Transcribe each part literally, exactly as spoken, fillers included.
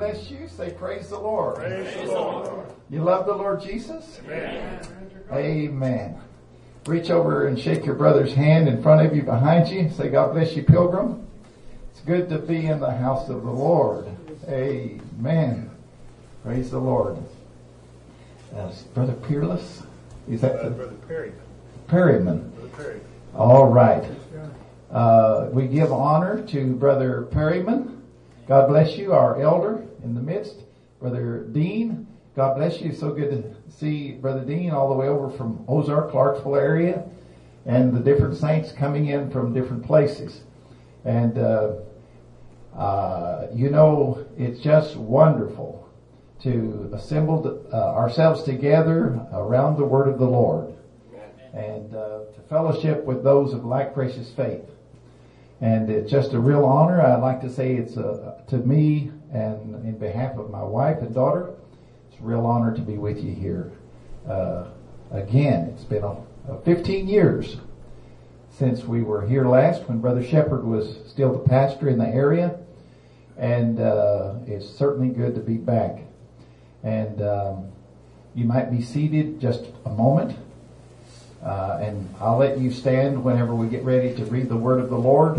bless you. Say praise the Lord. Praise the Lord. You love the Lord Jesus? Amen. Amen. Reach over and shake your brother's hand in front of you, behind you. Say, God bless you, pilgrim. It's good to be in the house of the Lord. Amen. Praise the Lord. Uh, Brother Peerless? Is that Uh, the Brother Perryman. Perryman? Brother Perry. All right. Uh, we give honor to Brother Perryman. God bless you, our elder in the midst. Brother Dean, God bless you. So good to see Brother Dean all the way over from Ozark, Clarksville area, and the different saints coming in from different places. And, uh, uh, you know, it's just wonderful to assemble uh, ourselves together around the Word of the Lord and uh, to fellowship with those of like precious faith. And it's just a real honor. I'd like to say it's a, to me and in behalf of my wife and daughter, it's a real honor to be with you here. Uh, again, it's been a, a fifteen years since we were here last when Brother Shepherd was still the pastor in the area. And uh, it's certainly good to be back. And um, you might be seated just a moment. Uh, and I'll let you stand whenever we get ready to read the Word of the Lord.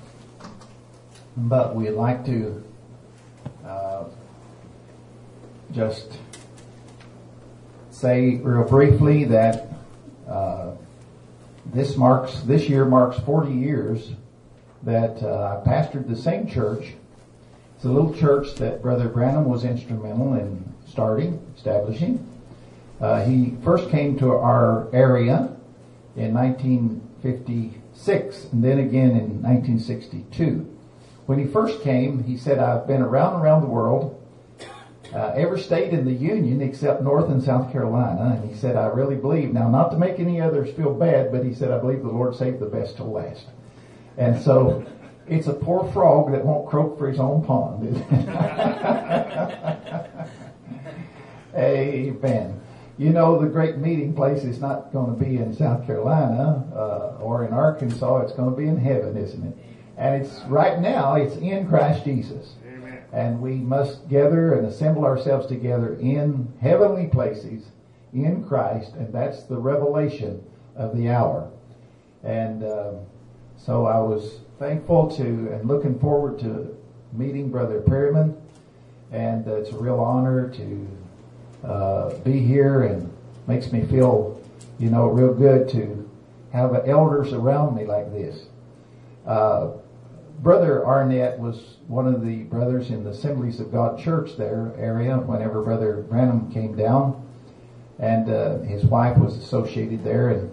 But we'd like to uh, just say real briefly that uh, this marks this year marks forty years that uh, I pastored the same church. It's a little church that Brother Branham was instrumental in starting, establishing. Uh, he first came to our area in nineteen fifty-six and then again in nineteen sixty-two. When he first came, he said, I've been around and around the world, uh, every state in the Union except North and South Carolina. And he said, I really believe, now not to make any others feel bad, but he said, I believe the Lord saved the best till last. And so it's a poor frog that won't croak for his own pond. Amen. You know, the great meeting place is not going to be in South Carolina uh, or in Arkansas. It's going to be in heaven, isn't it? And it's right now, it's in Christ Jesus. Amen. And we must gather and assemble ourselves together in heavenly places in Christ. And that's the revelation of the hour. And um, so I was thankful to and looking forward to meeting Brother Perryman. And uh, it's a real honor to Uh, be here, and makes me feel, you know, real good to have elders around me like this. Uh, Brother Arnett was one of the brothers in the Assemblies of God Church there area whenever Brother Branham came down, and uh, his wife was associated there, and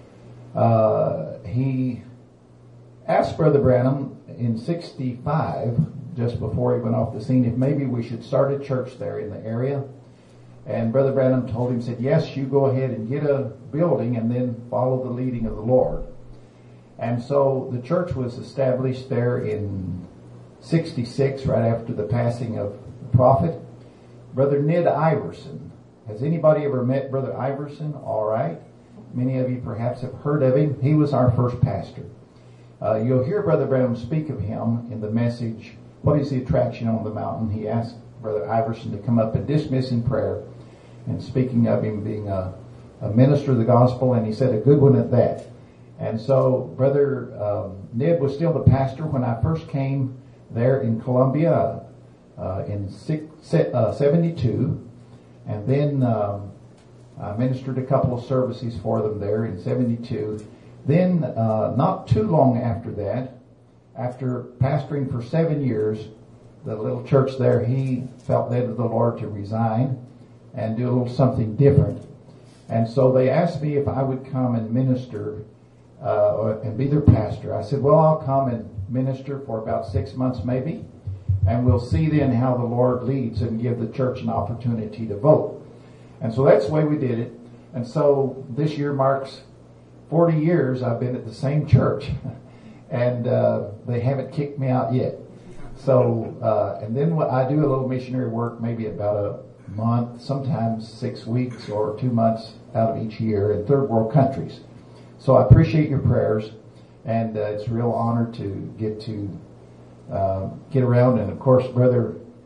uh, he asked Brother Branham in sixty-five, just before he went off the scene, if maybe we should start a church there in the area. And Brother Branham told him, said, yes, you go ahead and get a building and then follow the leading of the Lord. And so the church was established there in sixty-six, right after the passing of the prophet. Brother Ned Iverson. Has anybody ever met Brother Iverson? All right. Many of you perhaps have heard of him. He was our first pastor. Uh, you'll hear Brother Branham speak of him in the message, What is the Attraction on the Mountain? He asked Brother Iverson to come up and dismiss in prayer. And speaking of him being a, a minister of the gospel, and he said a good one at that. And so Brother um, Ned was still the pastor when I first came there in Columbia uh, in six, uh, seventy-two. And then um, I ministered a couple of services for them there in seventy-two. Then uh, not too long after that, after pastoring for seven years, the little church there, he felt led of the Lord to resign and do a little something different. And so they asked me if I would come and minister uh, and be their pastor. I said, well, I'll come and minister for about six months maybe, and we'll see then how the Lord leads and give the church an opportunity to vote. And so that's the way we did it. And so this year marks forty years I've been at the same church, and uh, they haven't kicked me out yet. So, uh, and then what I do a little missionary work, maybe about a month, sometimes six weeks or two months out of each year in third world countries. So I appreciate your prayers, and uh, it's a real honor to get to uh, get around. And of course, Brother uh,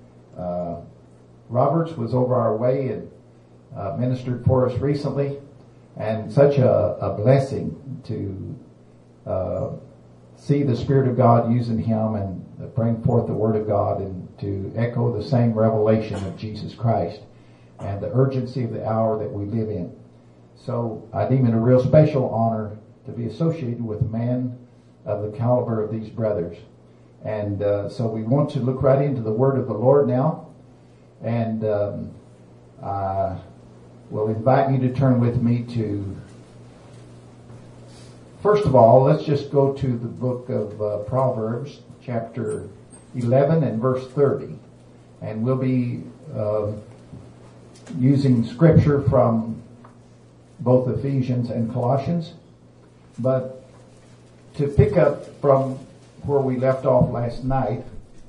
uh, Roberts was over our way and uh, ministered for us recently, and such a, a blessing to uh, see the Spirit of God using him and bring forth the Word of God and to echo the same revelation of Jesus Christ and the urgency of the hour that we live in. So I deem it a real special honor to be associated with a man of the caliber of these brothers. And uh, so we want to look right into the Word of the Lord now. And um, I will invite you to turn with me to, first of all, let's just go to the book of uh, Proverbs, chapter eleven and verse thirty. And we'll be uh, using scripture from both Ephesians and Colossians. But to pick up from where we left off last night,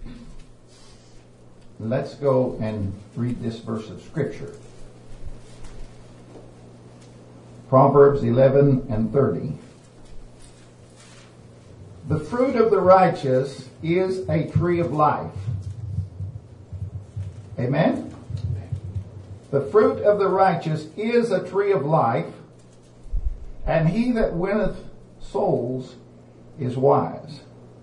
let's go and read this verse of scripture. Proverbs eleven and thirty. The fruit of the righteous is a tree of life. Amen? The fruit of the righteous is a tree of life, and he that winneth souls is wise.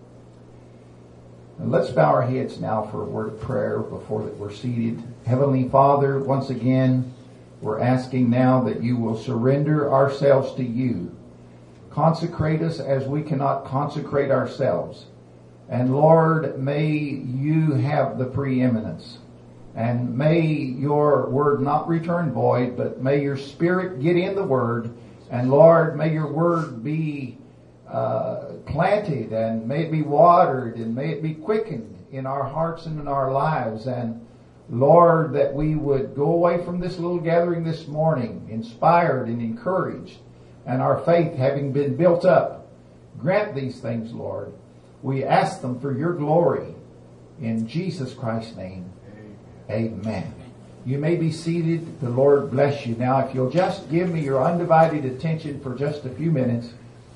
And let's bow our heads now for a word of prayer before that we're seated. Heavenly Father, once again, we're asking now that you will surrender ourselves to you. Consecrate us as we cannot consecrate ourselves. And Lord, may you have the preeminence. And may your word not return void, but may your Spirit get in the word. And Lord, may your word be uh, planted, and may it be watered, and may it be quickened in our hearts and in our lives. And Lord, that we would go away from this little gathering this morning inspired and encouraged, and our faith having been built up. Grant these things, Lord. We ask them for your glory. In Jesus Christ's name. Amen. You may be seated. The Lord bless you. Now, if you'll just give me your undivided attention for just a few minutes,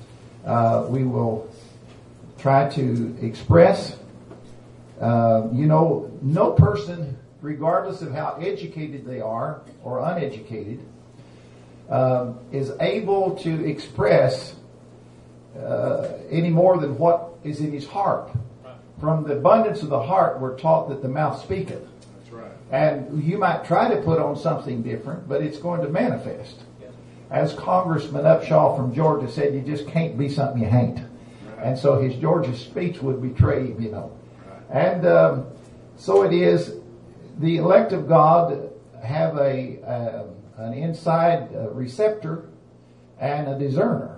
uh, we will try to express, uh, you know, no person, regardless of how educated they are or uneducated, uh, is able to express uh, any more than what is in his heart. From the abundance of the heart, we're taught that the mouth speaketh. And you might try to put on something different, but it's going to manifest. Yes. As Congressman Upshaw from Georgia said, you just can't be something you ain't. Right. And so his Georgia speech would betray him, you know. Right. And um, so it is, the elect of God have a uh, an inside uh, receptor and a discerner.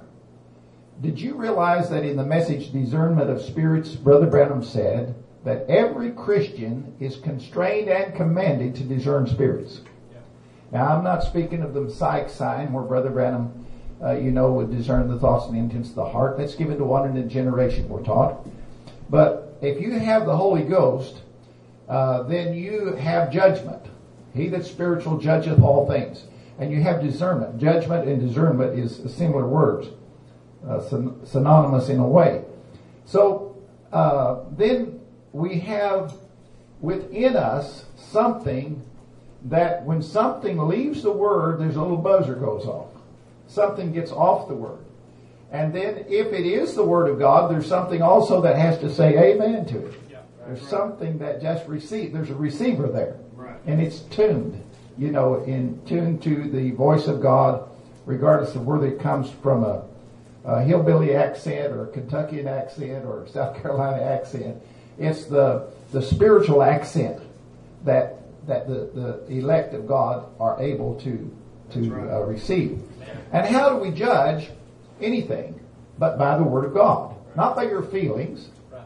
Did you realize that in the message Discernment of Spirits, Brother Branham said that every Christian is constrained and commanded to discern spirits? Yeah. Now, I'm not speaking of the psych sign where Brother Branham, uh, you know, would discern the thoughts and the intents of the heart. That's given to one in a generation, we're taught. But if you have the Holy Ghost, uh, then you have judgment. He that's spiritual judgeth all things. And you have discernment. Judgment and discernment is similar words, uh, syn- synonymous in a way. So uh, then we have within us something that when something leaves the Word, there's a little buzzer goes off. Something gets off the Word. And then if it is the Word of God, there's something also that has to say amen to it. Yeah, right, there's right. something that just receive. There's a receiver there. Right. And it's tuned, you know, in tuned to the voice of God, regardless of whether it comes from a, a hillbilly accent or a Kentuckian accent or a South Carolina accent. It's the the spiritual accent that that the, the elect of God are able to to right. uh, receive. And how do we judge anything but by the Word of God, right. not by your feelings? Right.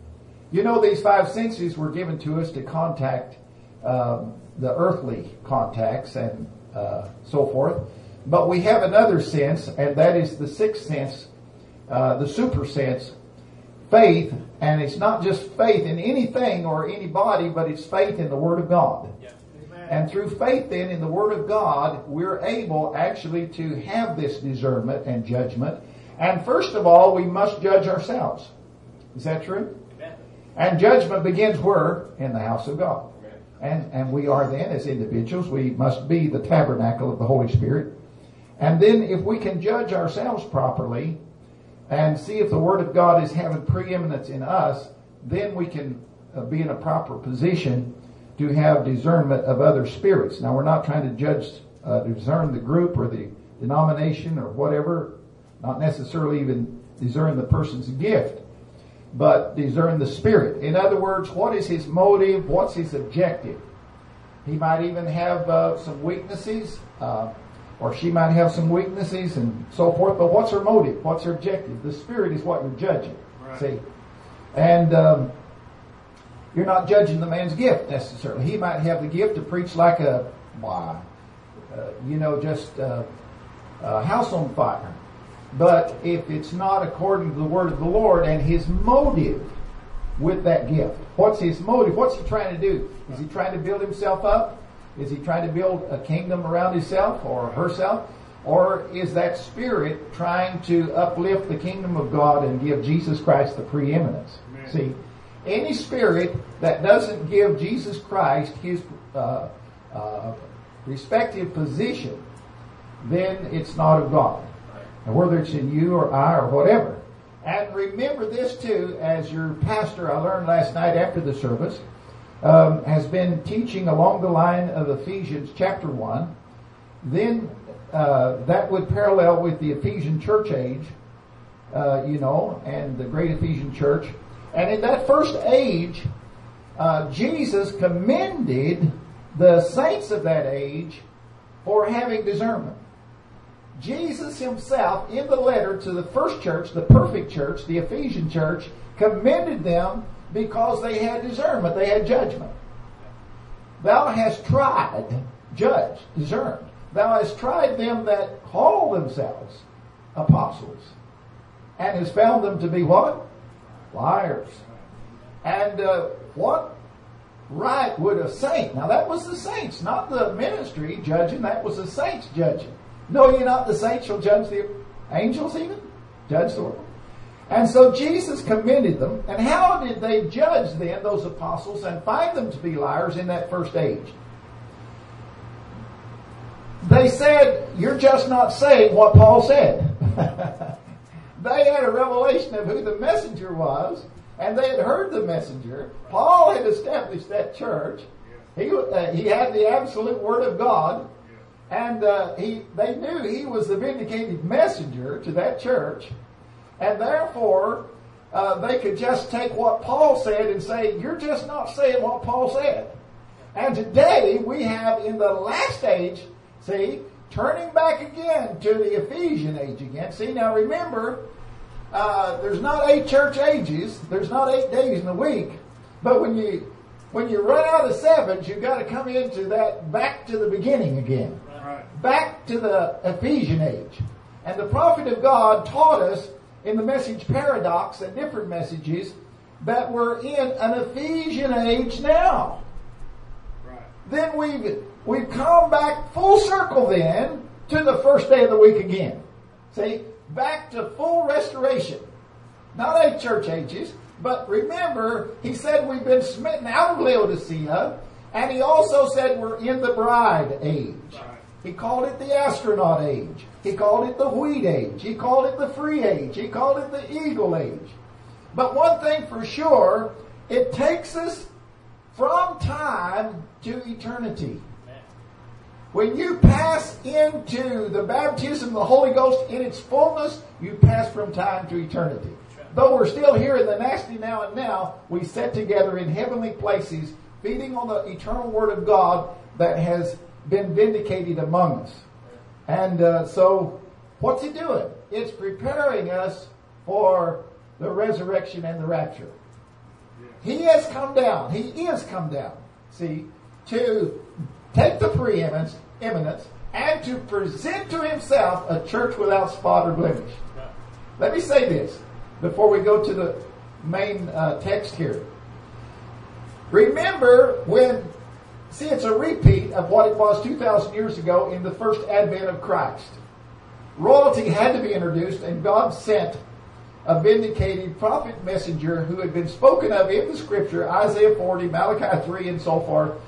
You know, these five senses were given to us to contact um, the earthly contacts and uh, so forth. But we have another sense, and that is the sixth sense, uh, the super sense, faith. And it's not just faith in anything or anybody, but it's faith in the Word of God. Yeah. And through faith then in the Word of God, we're able actually to have this discernment and judgment. And first of all, we must judge ourselves. Is that true? Amen. And judgment begins where? In the house of God. Amen. And, and we are then, as individuals, we must be the tabernacle of the Holy Spirit. And then if we can judge ourselves properly and see if the Word of God is having preeminence in us, then we can uh, be in a proper position to have discernment of other spirits. Now, we're not trying to judge, uh, discern the group or the denomination or whatever, not necessarily even discern the person's gift, but discern the spirit. In other words, what is his motive? What's his objective? He might even have uh, some weaknesses, uh, or she might have some weaknesses and so forth, but what's her motive? What's her objective? The spirit is what you're judging. Right. See? And um, you're not judging the man's gift necessarily. He might have the gift to preach like a, why, uh, you know, just uh, a house on fire. But if it's not according to the word of the Lord and his motive with that gift, what's his motive? What's he trying to do? Is he trying to build himself up? Is he trying to build a kingdom around himself or herself? Or is that spirit trying to uplift the kingdom of God and give Jesus Christ the preeminence? Amen. See, any spirit that doesn't give Jesus Christ his uh, uh, respective position, then it's not of God. And whether it's in you or I or whatever. And remember this too, as your pastor, I learned last night after the service, um, has been teaching along the line of Ephesians chapter one. Then uh, that would parallel with the Ephesian church age, uh, you know, and the great Ephesian church. And in that first age, uh, Jesus commended the saints of that age for having discernment. Jesus himself, in the letter to the first church, the perfect church, the Ephesian church, commended them because they had discernment, they had judgment. Thou hast tried, judged, discerned. Thou hast tried them that call themselves apostles, and hast found them to be what? Liars. And uh, what right would a saint? Now that was the saints, not the ministry judging, that was the saints judging. Know ye not the saints shall judge the angels even? Judge the world. And so Jesus commended them. And how did they judge then, those apostles, and find them to be liars in that first age? They said, you're just not saying what Paul said. They had a revelation of who the messenger was, and they had heard the messenger. Paul had established that church. He, uh, he had the absolute word of God. And uh, he, they knew he was the vindicated messenger to that church. And therefore, uh, they could just take what Paul said and say, you're just not saying what Paul said. And today, we have in the last age, see, turning back again to the Ephesian age again. See, now remember, uh, there's not eight church ages. There's not eight days in a week. But when you when you run out of sevens, you've got to come into that back to the beginning again. Back to the Ephesian age. And the prophet of God taught us in the message paradox and different messages that we're in an Ephesian age now. Right. Then we've, we've come back full circle then to the first day of the week again. See? Back to full restoration. Not eight church ages, but remember, he said we've been smitten out of Laodicea, and he also said we're in the bride age. Right. He called it the astronaut age. He called it the wheat age. He called it the free age. He called it the eagle age. But one thing for sure, it takes us from time to eternity. When you pass into the baptism of the Holy Ghost in its fullness, you pass from time to eternity. Though we're still here in the nasty now and now, we sit together in heavenly places, feeding on the eternal Word of God that has been vindicated among us. And uh, so, what's he doing? It's preparing us for the resurrection and the rapture. He has come down. He is come down. See, to take the preeminence, eminence, and to present to himself a church without spot or blemish. Let me say this before we go to the main uh, text here. Remember when See, it's a repeat of what it was two thousand years ago in the first advent of Christ. Royalty had to be introduced, and God sent a vindicated prophet messenger who had been spoken of in the Scripture, Isaiah forty, Malachi three, and so forth,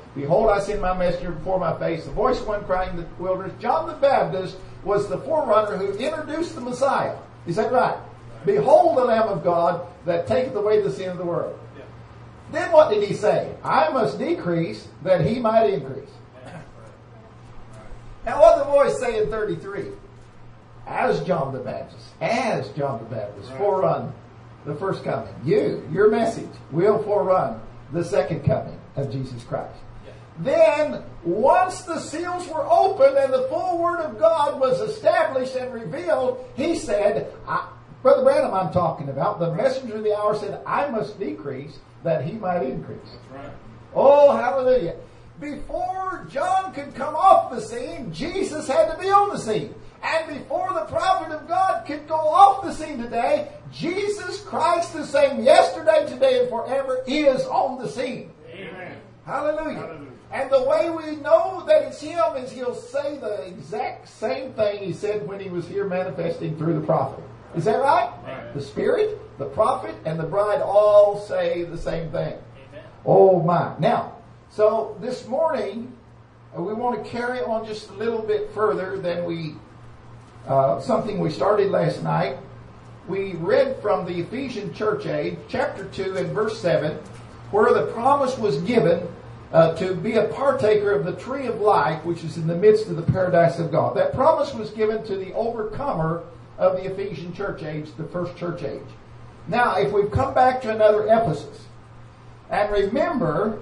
Behold, I send my messenger before my face, the voice of one crying in the wilderness. John the Baptist was the forerunner who introduced the Messiah. Is that right? Behold the Lamb of God that taketh away the sin of the world. Yeah. Then what did he say? I must decrease that he might increase. Yeah. Now what did the voice say in thirty-three? As John the Baptist, as John the Baptist, right. forerun the first coming. You, your message, will forerun the second coming of Jesus Christ. Yeah. Then, once the seals were opened and the full Word of God was established and revealed, he said, I, Brother Branham I'm talking about, the messenger of the hour said, I must decrease that he might increase. That's right. Oh, hallelujah. Before John could come off the scene, Jesus had to be on the scene. And before the prophet of God could go off the scene today, Jesus Christ, the same yesterday, today, and forever, is on the scene. Amen. Hallelujah. Hallelujah. And the way we know that it's Him is He'll say the exact same thing He said when He was here manifesting through the prophet. Is that right? Right. The Spirit, the prophet, and the bride all say the same thing. Amen. Oh my. Now, so this morning, we want to carry on just a little bit further than we, uh, something we started last night. We read from the Ephesian church age, chapter two and verse seven, where the promise was given uh, to be a partaker of the tree of life, which is in the midst of the paradise of God. That promise was given to the overcomer of the Ephesian church age, the first church age. Now, if we've come back to another Ephesus, and remember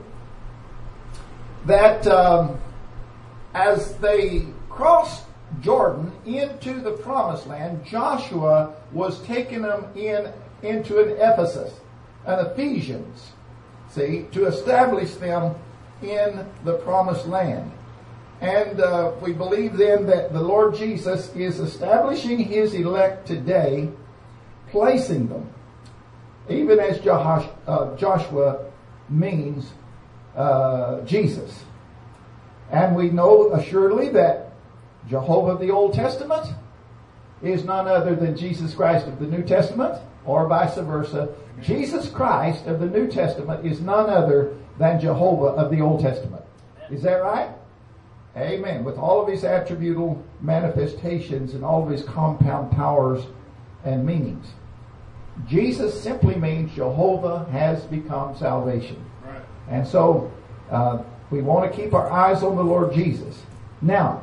that um, as they crossed Jordan into the promised land, Joshua was taking them in into an Ephesus, an Ephesians, see, to establish them in the promised land. And uh, we believe then that the Lord Jesus is establishing His elect today, placing them, even as Josh, uh, Joshua means uh, Jesus. And we know assuredly that Jehovah of the Old Testament is none other than Jesus Christ of the New Testament, or vice versa. Jesus Christ of the New Testament is none other than Jehovah of the Old Testament. Is that right? Amen. With all of His attributable manifestations and all of His compound powers and meanings. Jesus simply means Jehovah has become salvation. Right. And so uh, we want to keep our eyes on the Lord Jesus. Now,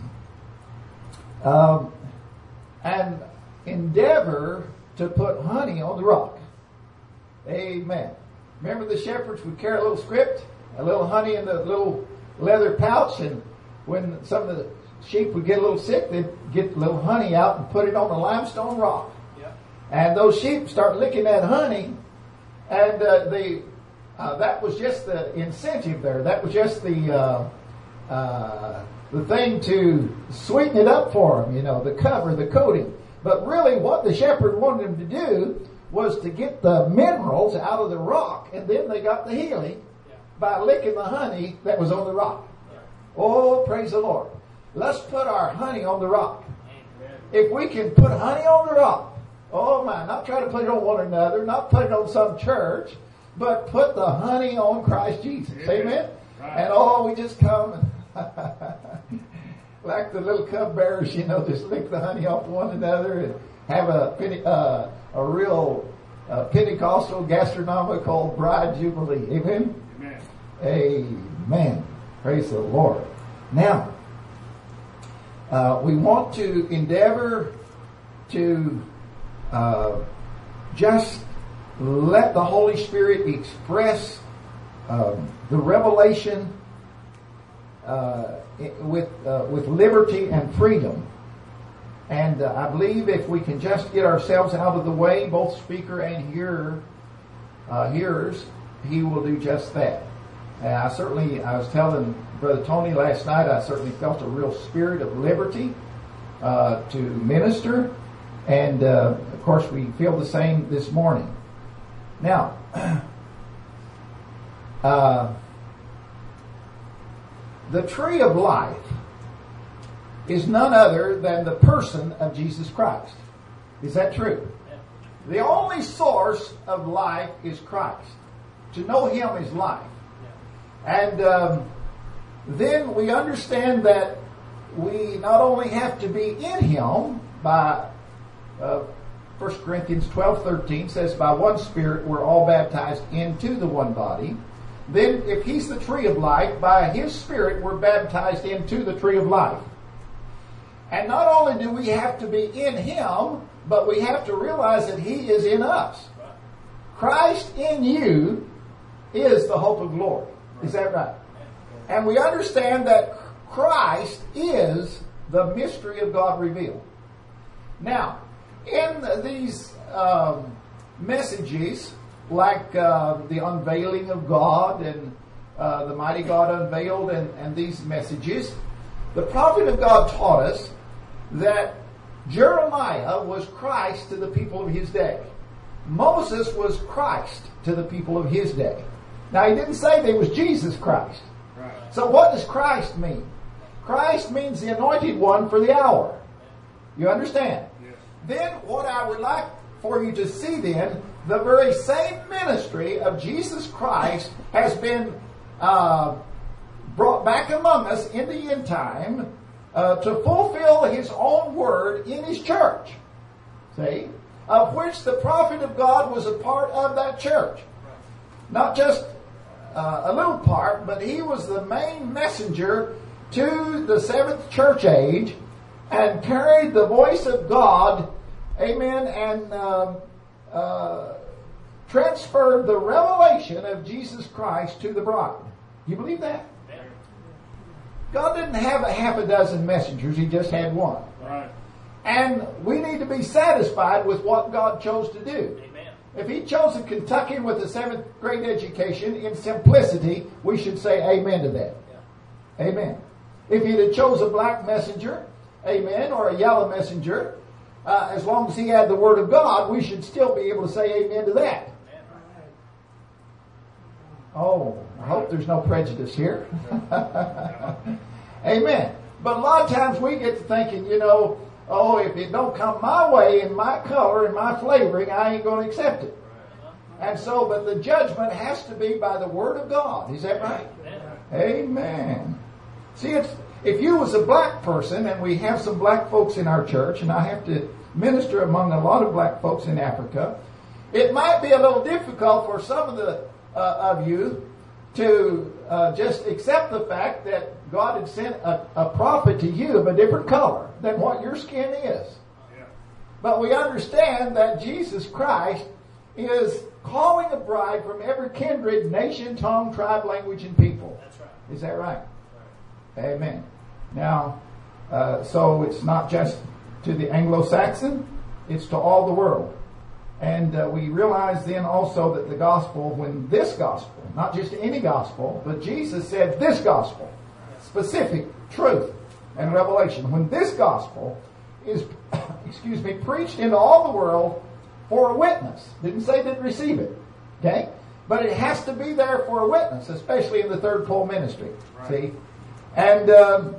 um, and endeavor to put honey on the rock. Amen. Remember the shepherds would carry a little script, a little honey in the little leather pouch, and when some of the sheep would get a little sick, they'd get a little honey out and put it on the limestone rock. Yeah. And those sheep start licking that honey, and uh, the uh, that was just the incentive there. That was just the uh, uh, the thing to sweeten it up for them, you know, the cover, the coating. But really what the shepherd wanted them to do was to get the minerals out of the rock, and then they got the healing yeah. by licking the honey that was on the rock. Yeah. Oh, praise the Lord. Let's put our honey on the rock. Amen. If we can put honey on the rock, oh my, not try to put it on one another, not put it on some church, but put the honey on Christ Jesus. Amen? Amen? Right. And oh, we just come and like the little cub bearers, you know, just lick the honey off one another and have a uh, a real uh, Pentecostal gastronomical bride jubilee. Amen? Amen. Amen. Praise the Lord. Now, uh, we want to endeavor to uh, just let the Holy Spirit express um, the revelation uh, with uh, with liberty and freedom. And uh, I believe if we can just get ourselves out of the way, both speaker and hearer, uh, hearers, He will do just that. And I certainly, I was telling Brother Tony last night, I certainly felt a real spirit of liberty uh, to minister. And uh, of course we feel the same this morning. Now, uh, the tree of life is none other than the person of Jesus Christ. Is that true? Yeah. The only source of life is Christ. To know Him is life. Yeah. And um, then we understand that we not only have to be in Him by uh, First Corinthians twelve thirteen says, by one Spirit we're all baptized into the one body. Then if He's the tree of life, by His Spirit we're baptized into the tree of life. And not only do we have to be in Him, but we have to realize that He is in us. Christ in you is the hope of glory. Is that right? And we understand that Christ is the mystery of God revealed. Now, in these um, messages, like uh, the unveiling of God and uh, the mighty God unveiled and, and these messages, the prophet of God taught us that Jeremiah was Christ to the people of his day. Moses was Christ to the people of his day. Now, he didn't say they was Jesus Christ. Right. So what does Christ mean? Christ means the anointed one for the hour. You understand? Yes. Then what I would like for you to see then, the very same ministry of Jesus Christ has been uh, brought back among us in the end time uh, to fulfill His own word in His church. See? Of which the prophet of God was a part of that church. Not just uh, a little part, but he was the main messenger to the seventh church age and carried the voice of God, amen, and uh, uh, transferred the revelation of Jesus Christ to the bride. You believe that? God didn't have a half a dozen messengers. He just had one. Right. And we need to be satisfied with what God chose to do. Amen. If He chose a Kentuckian with a seventh grade education in simplicity, we should say amen to that. Yeah. Amen. If He'd have chose a black messenger, amen, or a yellow messenger, uh, as long as he had the Word of God, we should still be able to say amen to that. Oh, I hope there's no prejudice here. Amen. But a lot of times we get to thinking, you know, oh, if it don't come my way in my color and my flavoring, I ain't going to accept it. And so, but the judgment has to be by the Word of God. Is that right? Amen. See, it's, if you was a black person, and we have some black folks in our church, and I have to minister among a lot of black folks in Africa, it might be a little difficult for some of the uh, of you to uh, just accept the fact that God had sent a, a prophet to you of a different color than what your skin is. Yeah. But we understand that Jesus Christ is calling a bride from every kindred, nation, tongue, tribe, language, and people. That's right. Is that right? That's right. Amen. Now, uh, so it's not just to the Anglo-Saxon, it's to all the world. And uh, we realize then also that the gospel, when this gospel, not just any gospel, but Jesus said this gospel, specific truth and revelation, when this gospel is, excuse me, preached into all the world for a witness. Didn't say didn't receive it. Okay? But it has to be there for a witness, especially in the third pole ministry. Right. See? And um,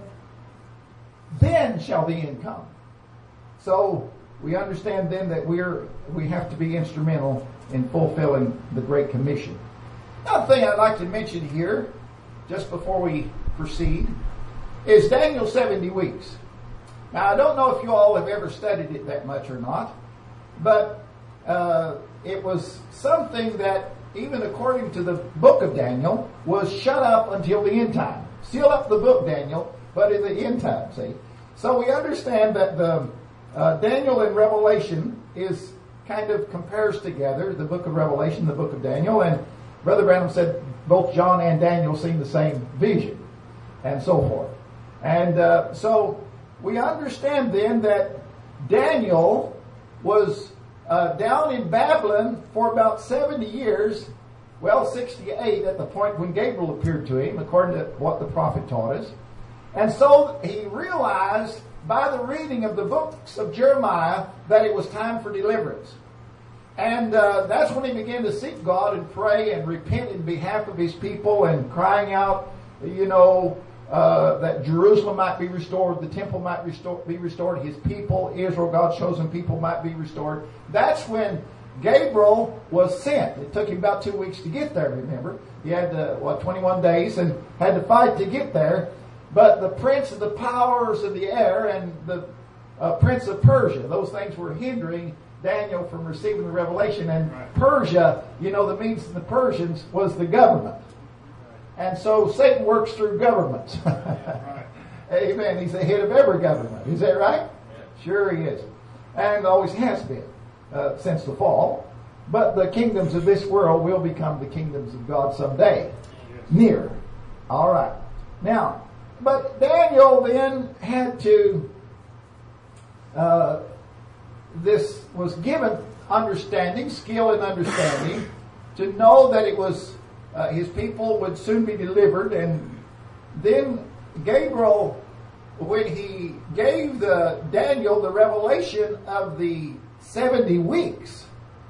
then shall the end come. So we understand then that we're we have to be instrumental in fulfilling the Great Commission. Another thing I'd like to mention here, just before we proceed, is Daniel's seventy weeks. Now, I don't know if you all have ever studied it that much or not, but uh, it was something that, even according to the book of Daniel, was shut up until the end time. Seal up the book, Daniel, but in the end time, see? So we understand that the uh, Daniel and Revelation is kind of compares together, the book of Revelation, the book of Daniel, and Brother Branham said both John and Daniel seen the same vision, and so forth. And uh, so we understand then that Daniel was uh, down in Babylon for about seventy years, well, sixty-eight at the point when Gabriel appeared to him, according to what the prophet taught us. And so he realized by the reading of the books of Jeremiah that it was time for deliverance. And uh, that's when he began to seek God and pray and repent in behalf of his people and crying out, you know, uh, that Jerusalem might be restored, the temple might restore, be restored, his people, Israel, God's chosen people, might be restored. That's when Gabriel was sent. It took him about two weeks to get there, remember. He had, to, what, twenty-one days and had to fight to get there. But the prince of the powers of the air and the uh, prince of Persia, those things were hindering Daniel from receiving the revelation. And right. Persia, you know, the Medes and the Persians was the government. Right. And so Satan works through governments. Right. Amen. He's the head of every government. Is that right? Yeah. Sure he is. And always has been uh, since the fall. But the kingdoms of this world will become the kingdoms of God someday. Yes. Near. All right. Now, but Daniel then had to, uh, this was given understanding, skill and understanding, to know that it was, uh, his people would soon be delivered. And then Gabriel, when he gave the Daniel the revelation of the seventy weeks,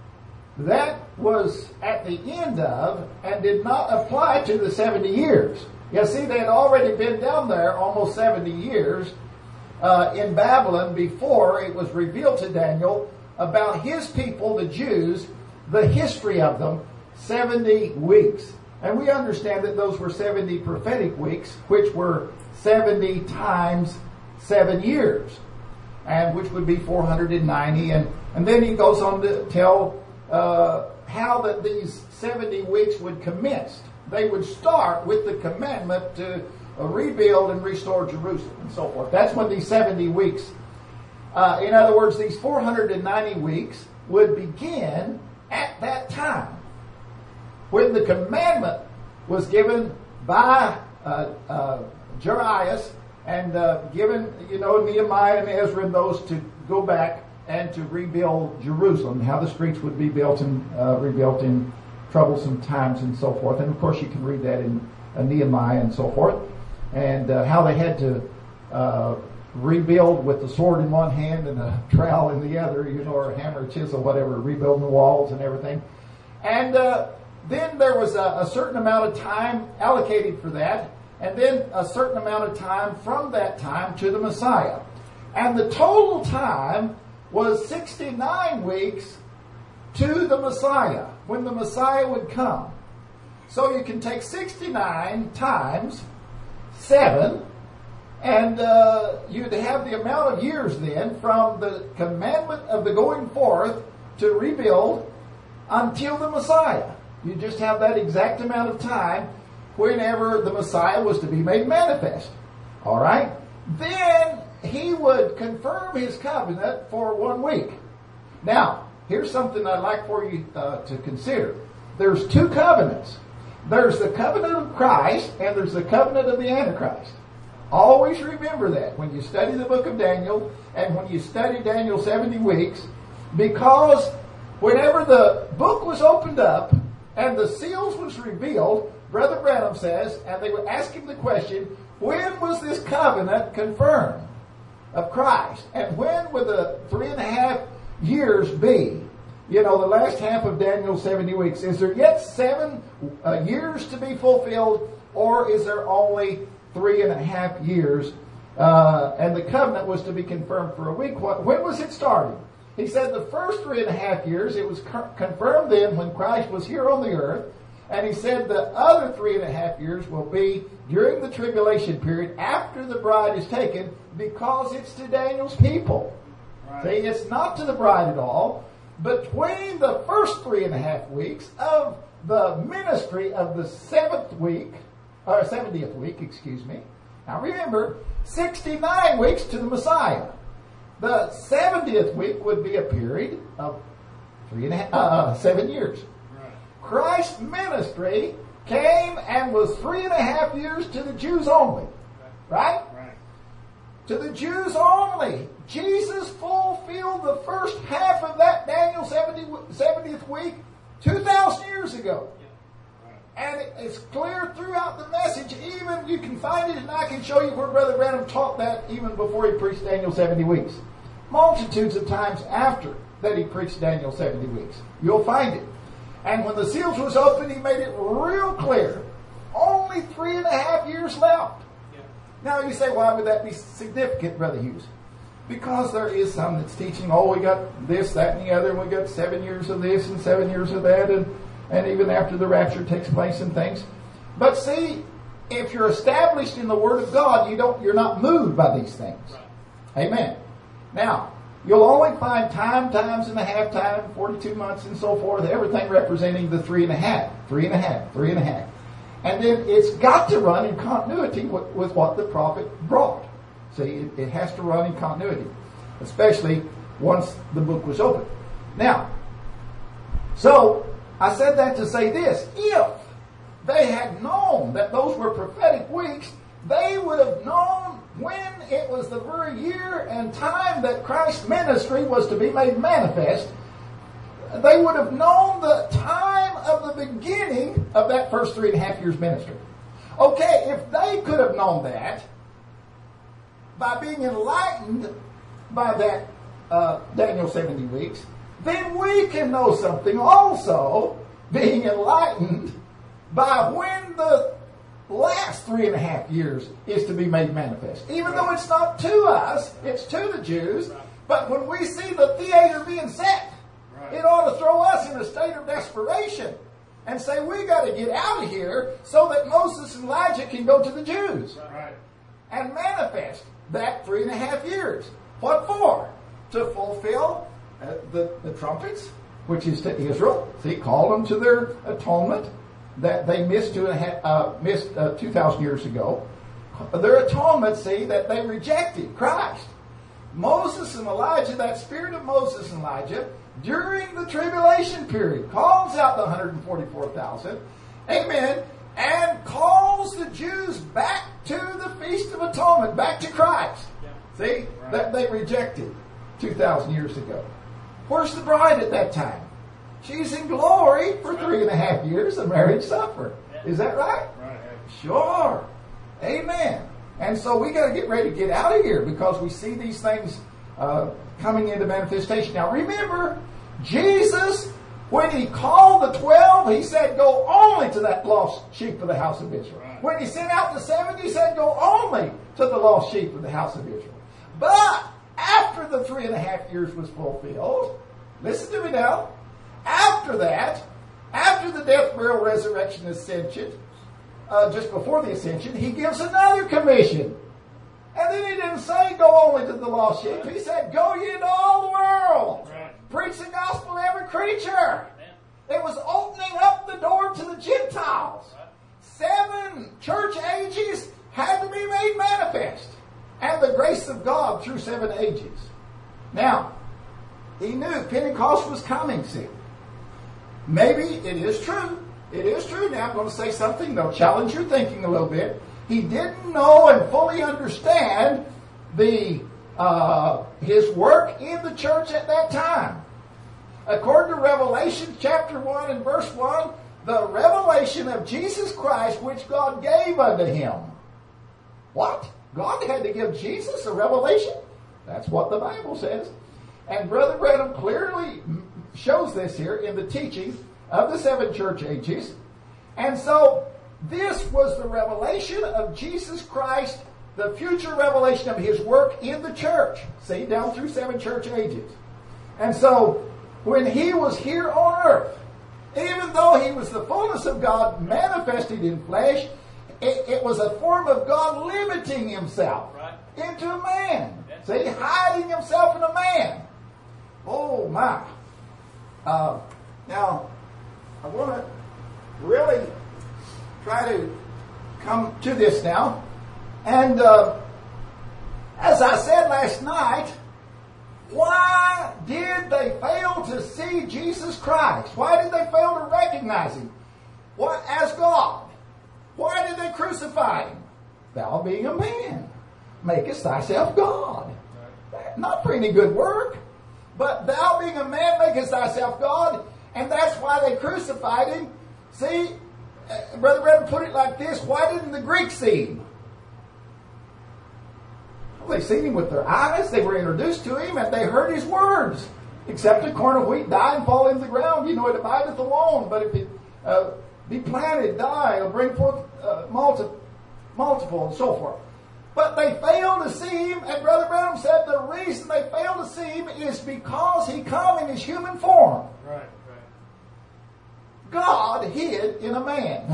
that was at the end of and did not apply to the seventy years. You see, they had already been down there almost seventy years uh, in Babylon before it was revealed to Daniel about his people, the Jews, the history of them, seventy weeks. And we understand that those were seventy prophetic weeks, which were seventy times seven years, and which would be four hundred ninety. And, and then he goes on to tell uh, how that these seventy weeks would commence. They would start with the commandment to uh, rebuild and restore Jerusalem and so forth. That's when these seventy weeks, uh, in other words, these four hundred ninety weeks would begin at that time, when the commandment was given by uh, uh, Jarius and uh, given, you know, Nehemiah and Ezra and those to go back and to rebuild Jerusalem, how the streets would be built and uh, rebuilt in troublesome times and so forth. And of course you can read that in uh, Nehemiah and so forth. And uh, how they had to uh, rebuild with the sword in one hand and a trowel in the other, you know, or a hammer, chisel, whatever, rebuilding the walls and everything. And uh, then there was a, a certain amount of time allocated for that, and then a certain amount of time from that time to the Messiah. And the total time was sixty-nine weeks to the Messiah, when the Messiah would come. So you can take sixty-nine times seven, and uh, you'd have the amount of years then from the commandment of the going forth to rebuild until the Messiah. You just have that exact amount of time whenever the Messiah was to be made manifest. All right? Then he would confirm his covenant for one week. Now, here's something I'd like for you uh, to consider. There's two covenants. There's the covenant of Christ and there's the covenant of the Antichrist. Always remember that when you study the book of Daniel and when you study Daniel seventy weeks, because whenever the book was opened up and the seals was revealed, Brother Branham says, and they would ask him the question, when was this covenant confirmed of Christ? And when would the three and a half years be? You know, the last half of Daniel's seventy weeks. Is there yet seven uh, years to be fulfilled, or is there only three and a half years? Uh, and the covenant was to be confirmed for a week. When was it started? He said the first three and a half years, it was co- confirmed then when Christ was here on the earth. And he said the other three and a half years will be during the tribulation period after the bride is taken, because it's to Daniel's people. Right. See, it's not to the bride at all. Between the first three and a half weeks of the ministry of the seventh week, or seventieth week, excuse me. Now remember, sixty-nine weeks to the Messiah. The seventieth week would be a period of three and a half, uh, seven years. Right. Christ's ministry came and was three and a half years to the Jews only. Right? Right. To the Jews only. Jesus fulfilled the first half of that Daniel seventieth week two thousand years ago. And it's clear throughout the message. Even you can find it, and I can show you where Brother Branham taught that even before he preached Daniel seventy weeks. Multitudes of times after that he preached Daniel seventy weeks. You'll find it. And when the seals was opened, he made it real clear. Only three and a half years left. Yeah. Now you say, why would that be significant, Brother Hughes? Because there is some that's teaching, oh, we got this, that, and the other, and we got seven years of this and seven years of that, and, and even after the rapture takes place and things. But see, if you're established in the Word of God, you don't, you're not moved by these things. Right. Amen. Now, you'll only find time, times and a half, time, forty-two months, and so forth, everything representing the three and a half, three and a half, three and a half. And then it's got to run in continuity with, with what the prophet brought. See, it, it has to run in continuity, especially once the book was opened. Now, so I said that to say this. If they had known that those were prophetic weeks, they would have known when it was the very year and time that Christ's ministry was to be made manifest. They would have known the time of the beginning of that first three and a half years ministry. Okay, if they could have known that by being enlightened by that uh, Daniel seventy weeks, then we can know something also, being enlightened by when the last three and a half years is to be made manifest. Even though it's not to us, it's to the Jews, but when we see the theater being set, it ought to throw us in a state of desperation and say, we got to get out of here so that Moses and Elijah can go to the Jews Right. and manifest that three and a half years. What for? To fulfill uh, the, the trumpets, which is to Israel. See, called them to their atonement that they missed two and a half, uh, missed uh, two thousand years ago. Their atonement, see, that they rejected Christ. Moses and Elijah, that spirit of Moses and Elijah, during the tribulation period, calls out the one hundred forty-four thousand, amen, and calls the Jews back to the Feast of Atonement, back to Christ. Yeah. See, right. That they rejected two thousand years ago. Where's the bride at that time? She's in glory for three and a half years, the marriage supper. Is that right? Right. Sure. Amen. And so we got to get ready to get out of here because we see these things uh, coming into manifestation. Now remember, Jesus, when he called the twelve, he said, go only to that lost sheep of the house of Israel. Right. When he sent out the seventy, he said, go only to the lost sheep of the house of Israel. But after the three and a half years was fulfilled, listen to me now, after that, after the death, burial, resurrection, ascension, uh, just before the ascension, he gives another commission. And then he didn't say go only to the lost sheep. He said go ye into all the world. Right. Preach the gospel to every creature. It was opening up the door to the Gentiles. Right. Seven church ages had to be made manifest. And the grace of God through seven ages. Now, he knew Pentecost was coming soon. Maybe it is true. It is true. Now I'm going to say something that'll challenge your thinking a little bit. He didn't know and fully understand the uh, his work in the church at that time. According to Revelation chapter one and verse one, the revelation of Jesus Christ which God gave unto him. What? God had to give Jesus a revelation? That's what the Bible says. And Brother Branham clearly shows this here in the teaching of the seven church ages. And so this was the revelation of Jesus Christ, the future revelation of his work in the church. See, down through seven church ages. And so when he was here on earth, even though he was the fullness of God manifested in flesh, it, it was a form of God limiting himself right. into a man. Yes. See, hiding himself in a man. Oh my. Uh, now, I want to really try to come to this now. And uh, as I said last night, why did they fail to see Jesus Christ? Why did they fail to recognize him what, as God? Why did they crucify him? Thou being a man, makest thyself God. Not for any good work, but thou being a man, makest thyself God. And that's why they crucified him. See, uh, Brother Branham put it like this. Why didn't the Greeks see him? Well, they seen him with their eyes. They were introduced to him and they heard his words. Except a corn of wheat die and fall into the ground, you know, it abideth alone. But if it uh, be planted, die, it'll bring forth uh, multi- multiple and so forth. But they failed to see him, and Brother Branham said the reason they failed to see him is because he come in his human form. Right, right. God hid in a man.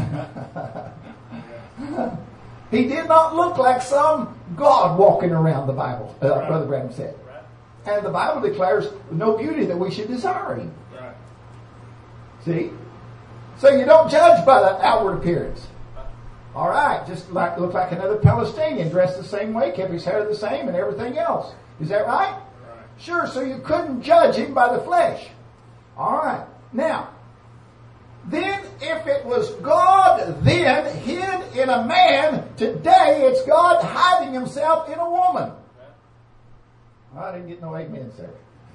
He did not look like some God walking around, the Bible, uh, right. Brother Branham said. Right. And the Bible declares no beauty that we should desire him. Right. See? So you don't judge by the outward appearance. All right, just like look like another Palestinian, dressed the same way, kept his hair the same, and everything else. Is that right? Right. Sure. So you couldn't judge him by the flesh. All right. Now, then if it was God then hid in a man, today it's God hiding himself in a woman. Well, I didn't get no amen, sir.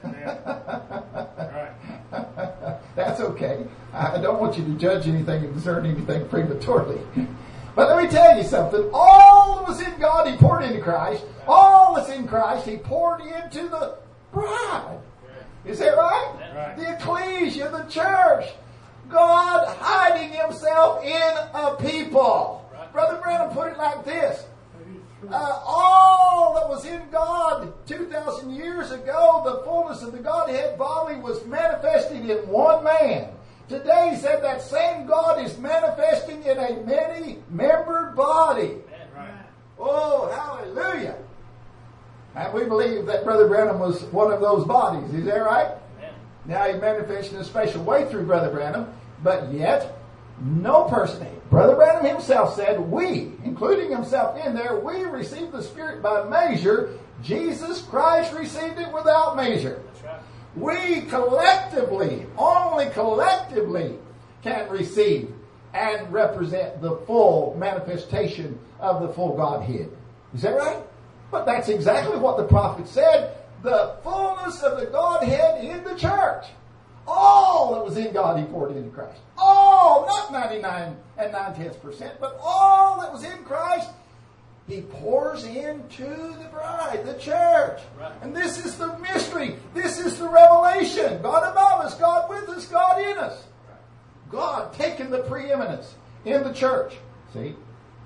Right. That's okay. I don't want you to judge anything and discern anything prematurely. But let me tell you something. All that was in God, he poured into Christ. All that's in Christ, he poured into the bride. Is that right? Right. The ecclesia, the church. God hiding himself in a people. Right. Brother Branham put it like this. Uh, all that was in God two thousand years ago, the fullness of the Godhead bodily was manifested in one man. Today, he said that same God is manifesting in a many-membered body. Right. Oh, hallelujah. And we believe that Brother Branham was one of those bodies. Is that right? Amen. Now, he manifested in a special way through Brother Branham, but yet, no person, Brother Branham himself said, we, including himself in there, we received the Spirit by measure. Jesus Christ received it without measure. That's right. We collectively, only collectively, can receive and represent the full manifestation of the full Godhead. Is that right? But that's exactly what the prophet said. The fullness of the Godhead in the church. All that was in God, he poured into Christ. All, not ninety-nine and nine-tenths percent, but all that was in Christ, he pours into the bride, the church. Right. And this is the mystery. This is the revelation. God above us, God with us, God in us. God taking the preeminence in the church. See?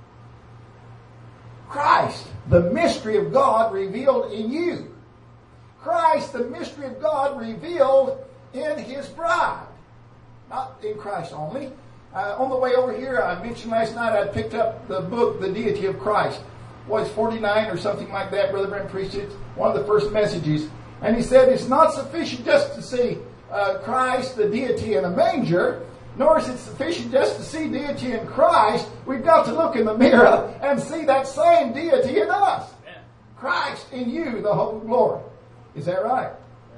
Christ, the mystery of God revealed in you. Christ, the mystery of God revealed in his bride. Not in Christ only. Uh, on the way over here, I mentioned last night I picked up the book, The Deity of Christ. Was forty-nine or something like that. Brother Branham preached it. One of the first messages. And he said it's not sufficient just to see uh, Christ, the deity, in a manger, nor is it sufficient just to see deity in Christ. We've got to look in the mirror and see that same deity in us. Yeah. Christ in you, the hope of glory. Is that right?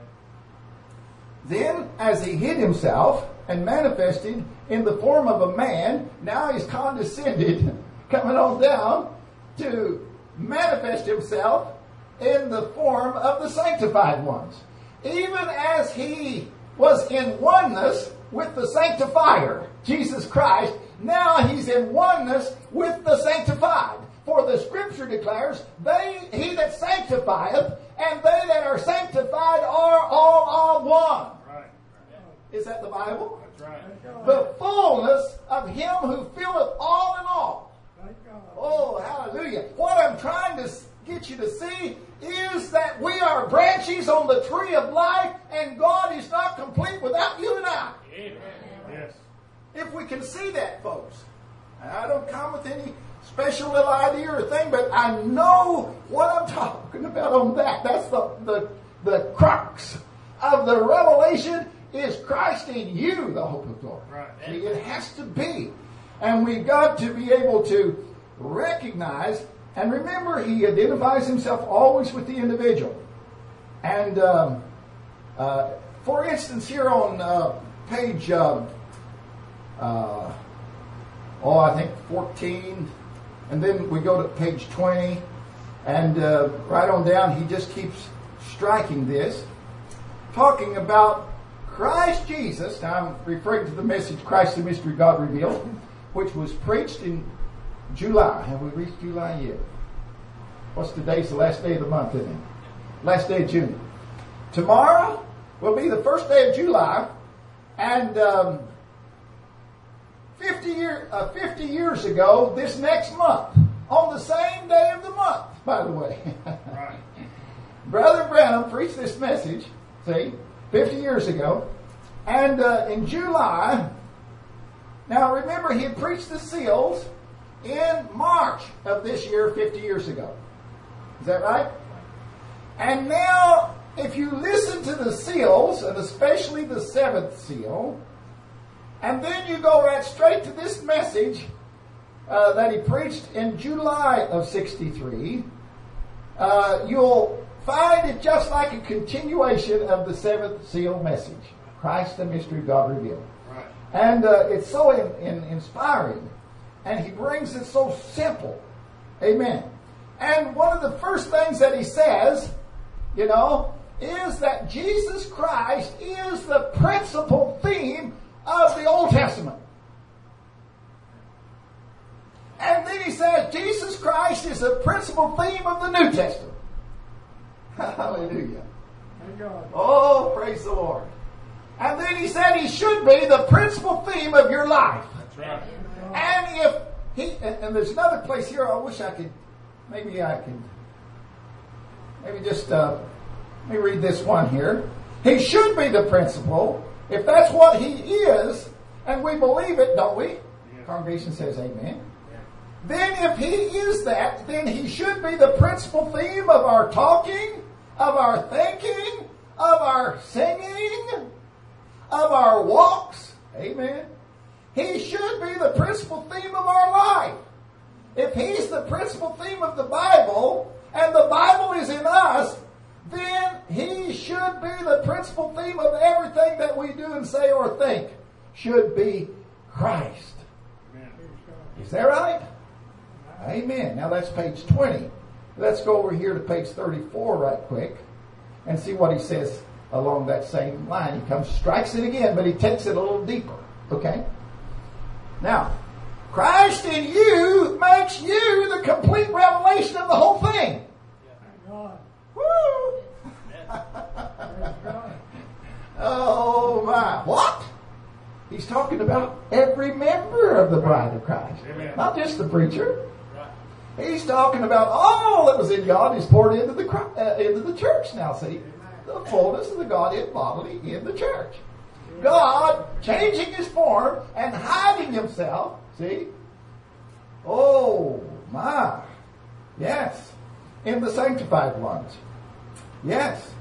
Then, as he hid himself and manifested in the form of a man, now he's condescended, coming on down to manifest himself in the form of the sanctified ones. Even as he was in oneness with the sanctifier, Jesus Christ, now he's in oneness with the sanctified. For the scripture declares, they, he that sanctifieth and they that are sanctified are all of one. Right. Is that the Bible? That's right. The fullness of him who filleth all in all. Oh, hallelujah. What I'm trying to get you to see is that we are branches on the tree of life, and God is not complete without you and I. Amen. Yes. If we can see that, folks. I don't come with any special little idea or thing, but I know what I'm talking about on that. That's the, the, the crux of the revelation is Christ in you, the hope of glory. Right. See, it has to be. And we've got to be able to recognize, and remember, he identifies himself always with the individual. And um, uh, for instance, here on uh, page, um, uh, oh, I think fourteen, and then we go to page twenty, and uh, right on down, he just keeps striking this, talking about Christ Jesus. Now, I'm referring to the message, Christ the Mystery God Revealed, which was preached in July. Have we reached July yet? What's the day? It's the last day of the month, isn't it? Last day of June. Tomorrow will be the first day of July, and um, fifty, year, uh, fifty years ago, this next month, on the same day of the month, by the way. Right. Brother Branham preached this message, see, fifty years ago. And uh, in July, now remember he had preached the seals in March of this year, fifty years ago. Is that right? And now, if you listen to the seals, and especially the seventh seal, and then you go right straight to this message uh, that he preached in July of sixty-three, uh, you'll find it just like a continuation of the seventh seal message, Christ, the mystery of God revealed. Right. And uh, it's so in, in, inspiring, and he brings it so simple. Amen. And one of the first things that he says, you know, is that Jesus Christ is the principal theme of the Old Testament. And then he says Jesus Christ is the principal theme of the New Testament. Hallelujah. Thank God. Oh, praise the Lord. And then he said he should be the principal theme of your life. That's right. And if he, and, and there's another place here, I wish I could, maybe I could, maybe just, uh, let me read this one here. He should be the principal. If that's what he is, and we believe it, don't we? Yes. Congregation says amen. Yeah. Then if he is that, then he should be the principal theme of our talking, of our thinking, of our singing, of our walks. Amen. He should be the principal theme of our life. If he's the principal theme of the Bible, and the Bible is in us, then he should be the principal theme of everything that we do and say or think. Should be Christ. Amen. Is that right? Amen. Now that's page twenty. Let's go over here to page thirty-four right quick and see what he says along that same line. He comes, strikes it again, but he takes it a little deeper. Okay? Now, Christ in you makes you the complete revelation of the whole thing. Thank God. Woo! Praise God. Oh my. What? He's talking about every member of the bride of Christ. Amen. Not just the preacher. He's talking about all that was in God is poured into the uh, into the church now, see? The fullness of the Godhead bodily in the church. God changing his form and hiding himself, see? Oh my. Yes. In the sanctified ones. Yes.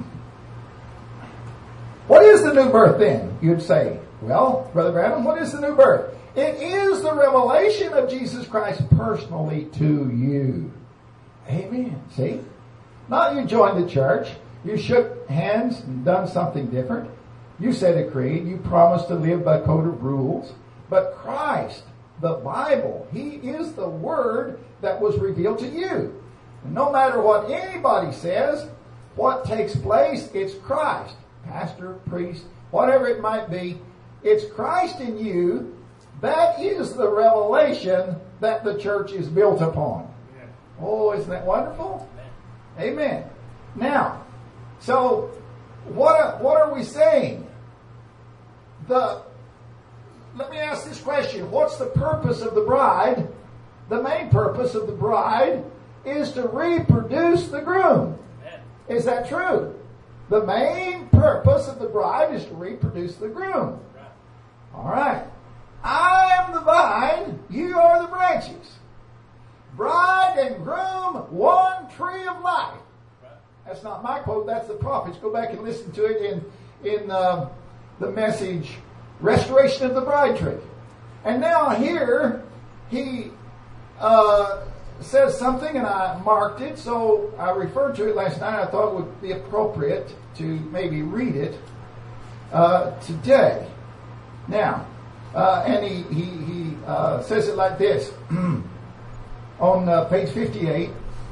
What is the new birth then? You'd say, well, Brother Branham, what is the new birth? It is the revelation of Jesus Christ personally to you. Amen. See? Not you joined the church. You shook hands and done something different. You said a creed. You promised to live by a code of rules. But Christ, the Bible, he is the word that was revealed to you. And no matter what anybody says, what takes place, it's Christ. Pastor, priest, whatever it might be, it's Christ in you. That is the revelation that the church is built upon. Yeah. Oh, isn't that wonderful? Amen. Amen. Now, so what are, what are we saying? The let me ask this question. What's the purpose of the bride? The main purpose of the bride is to reproduce the groom. Amen. Is that true? The main purpose of the bride is to reproduce the groom. Right. All right. I am the vine, you are the branches. Bride and groom, one tree of life. Right. That's not my quote, that's the prophet's. Go back and listen to it in, in uh, the message, Restoration of the Bride Tree. And now here, he uh, says something, and I marked it, so I referred to it last night. I thought it would be appropriate to maybe read it uh, today. Now, Uh, and he he, he uh, says it like this on uh, page fifty-eight.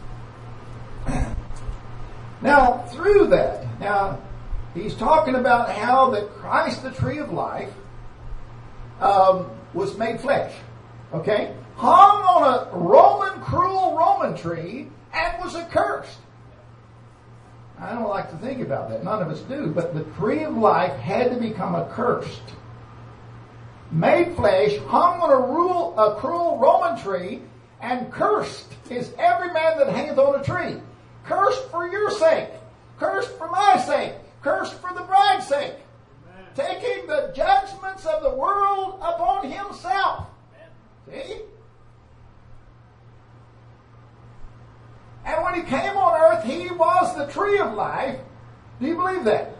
Now, through that, now he's talking about how that Christ, the tree of life, um, was made flesh. Okay, hung on a Roman, cruel Roman tree, and was accursed. I don't like to think about that. None of us do. But the tree of life had to become accursed. Made flesh, hung on a, rule, a cruel Roman tree, And cursed is every man that hangeth on a tree. Cursed for your sake. Cursed for my sake. Cursed for the bride's sake. Amen. Taking the judgments of the world upon himself. Amen. See? And when he came on earth, he was the tree of life. Do you believe that?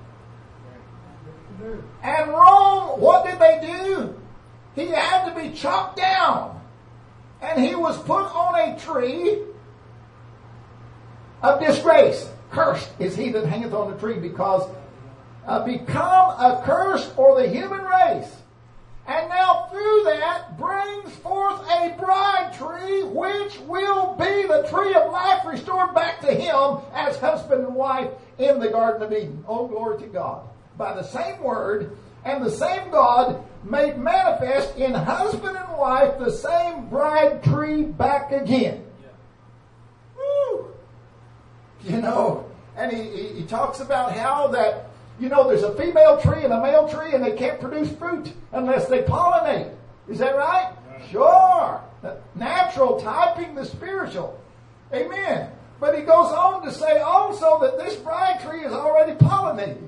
And Rome, what did they do? He had to be chopped down. And he was put on a tree of disgrace. Cursed is he that hangeth on the tree, because uh, become a curse for the human race. And now through that brings forth a bride tree, which will be the tree of life restored back to him as husband and wife in the Garden of Eden. Oh, glory to God. By the same word and the same God made manifest in husband and wife the same bride tree back again. Yeah. Woo! You know, and he, he, he talks about how that, you know, there's a female tree and a male tree and they can't produce fruit unless they pollinate. Is that right? Yeah. Sure. The natural typing the spiritual. Amen. But he goes on to say also that this bride tree is already pollinated.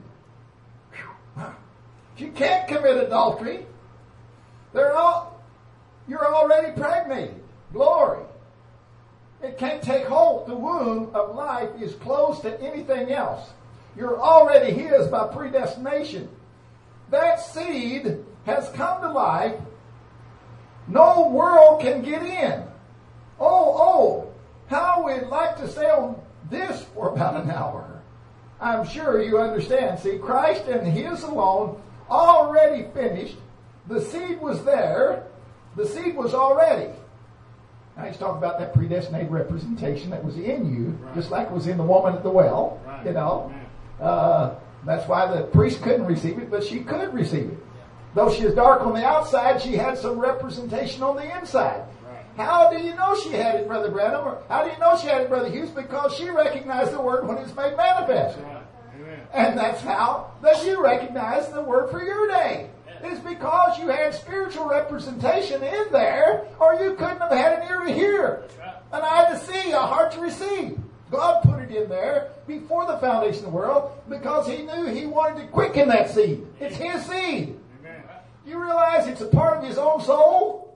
You can't commit adultery. They're all, you're already pregnated. Glory. It can't take hold. The womb of life is closed to anything else. You're already his by predestination. That seed has come to life. No world can get in. Oh, oh, how we'd like to stay on this for about an hour. I'm sure you understand. See, Christ and his alone already finished. The seed was there. The seed was already. Now he's talking about that predestinated representation that was in you, right, just like it was in the woman at the well. Right. You know, uh, that's why the priest couldn't receive it, but she could receive it. Yeah. Though she is dark on the outside, she had some representation on the inside. Right. How do you know she had it, Brother Branham? Or how do you know she had it, Brother Hughes? Because she recognized the word when it's made manifest. Right. And that's how that you recognize the word for your day. It's because you had spiritual representation in there, or you couldn't have had an ear to hear, an eye to see, a heart to receive. God put it in there before the foundation of the world because he knew he wanted to quicken that seed. It's his seed. Amen. You realize it's a part of his own soul?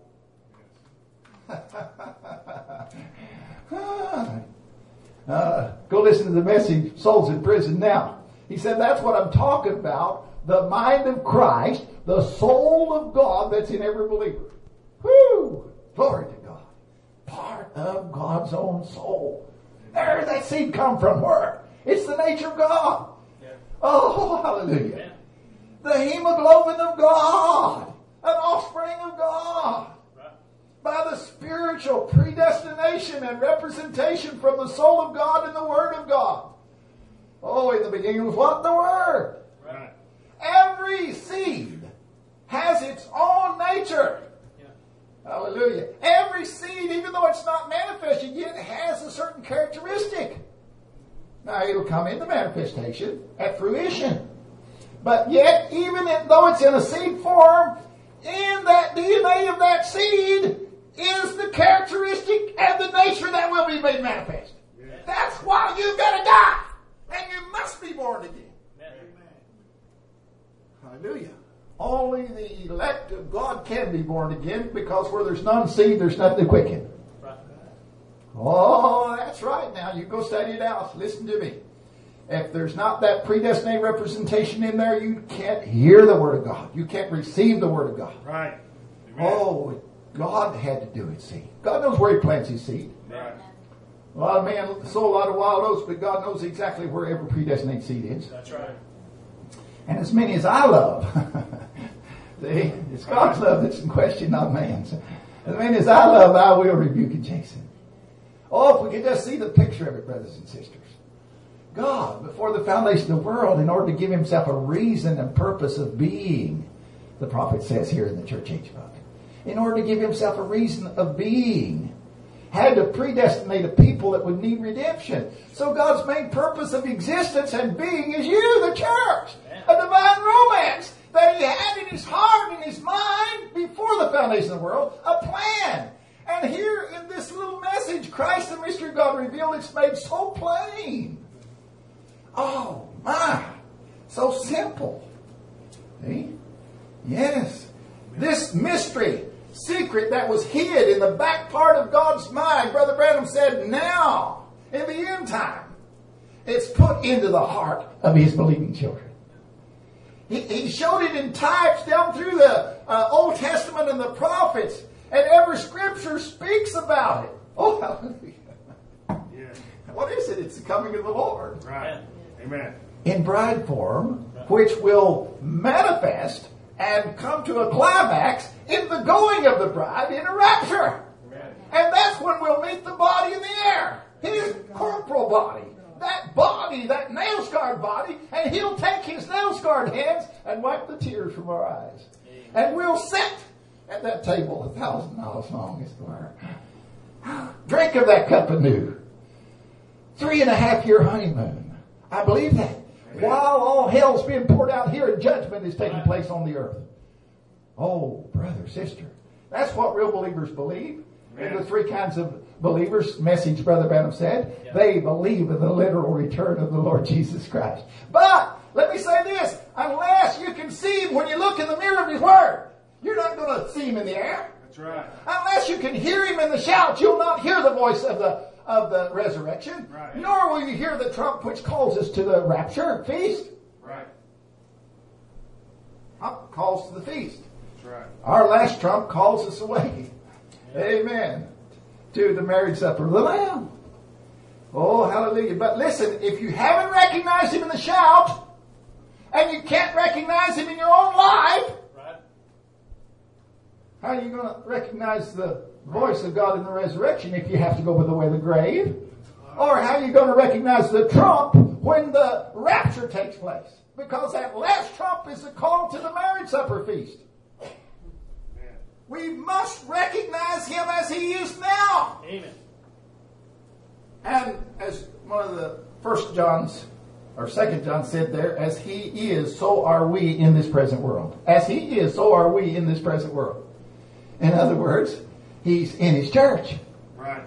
uh, go listen to the message, Souls in Prison Now. He said, that's what I'm talking about. The mind of Christ, the soul of God that's in every believer. Whoo! Glory to God. Part of God's own soul. Where did that seed come from? Where? It's the nature of God. Yeah. Oh, hallelujah. Yeah. The hemoglobin of God. An offspring of God. Right. By the spiritual predestination and representation from the soul of God and the Word of God. Oh, in the beginning was what? The Word. Right. Every seed has its own nature. Yeah. Hallelujah. Every seed, even though it's not manifested yet, has a certain characteristic. Now, it'll come into manifestation at fruition. But yet, even though it's in a seed form, in that D N A of that seed is the characteristic and the nature that will be made manifest. Yeah. That's why you've got to die. And you must be born again. Amen. Hallelujah. Only the elect of God can be born again, because where there's none seed, there's nothing to quicken. Right. Oh, that's right. Now, you go study it out. Listen to me. If there's not that predestinated representation in there, you can't hear the Word of God. You can't receive the Word of God. Right. Amen. Oh, God had to do it, see. God knows where he plants his seed. Right. A lot of men sow a lot of wild oats, but God knows exactly where every predestinated seed is. That's right. And as many as I love, see, it's God's love that's in question, not man's. As many as I love, I will rebuke and chasten. Oh, if we could just see the picture of it, brothers and sisters. God, before the foundation of the world, in order to give himself a reason and purpose of being, the prophet says here in the Church Age book, in order to give himself a reason of being, had to predestinate a people that would need redemption. So God's main purpose of existence and being is you, the church. A divine romance that he had in his heart and his mind before the foundation of the world. A plan. And here in this little message, Christ the mystery of God revealed, it's made so plain. Oh my, so simple. See? Yes. This mystery, secret that was hid in the back part of God's mind, Brother Branham said, now, in the end time, it's put into the heart of His believing children. He, he showed it in types down through the uh, Old Testament and the prophets. And every scripture speaks about it. Oh, hallelujah. Yeah. What is it? It's the coming of the Lord. Right. Amen. In bride form, which will manifest and come to a climax in the going of the bride in a rapture. Amen. And that's when we'll meet the body in the air. His corporal body. That body, that nail-scarred body, and He'll take His nail-scarred hands and wipe the tears from our eyes. And we'll sit at that table a thousand miles long, as it were. Drink of that cup anew. Three and a half year honeymoon. I believe that. Amen. While all hell's being poured out here and judgment is taking place on the earth. Oh, brother, sister. That's what real believers believe. And the three kinds of believers, message Brother Branham said, yeah. They believe in the literal return of the Lord Jesus Christ. But, let me say this, unless you can see Him when you look in the mirror of His Word, you're not going to see Him in the air. That's right. Unless you can hear Him in the shout, you'll not hear the voice of the of the resurrection. Right. Nor will you hear the trump which calls us to the rapture feast. Right. Trump calls to the feast. That's right. Our last trump calls us away. Yeah. Amen. To the marriage supper of the Lamb. Oh, hallelujah. But listen, if you haven't recognized Him in the shout, and you can't recognize Him in your own life, right. How are you going to recognize the voice of God in the resurrection if you have to go by the way of the grave? Or how are you going to recognize the trump when the rapture takes place? Because that last trump is the call to the marriage supper feast. We must recognize Him as He is now. Amen. And as one of the first John's, or second John said there, as He is, so are we in this present world. As He is, so are we in this present world. In other words, He's in His church. Right.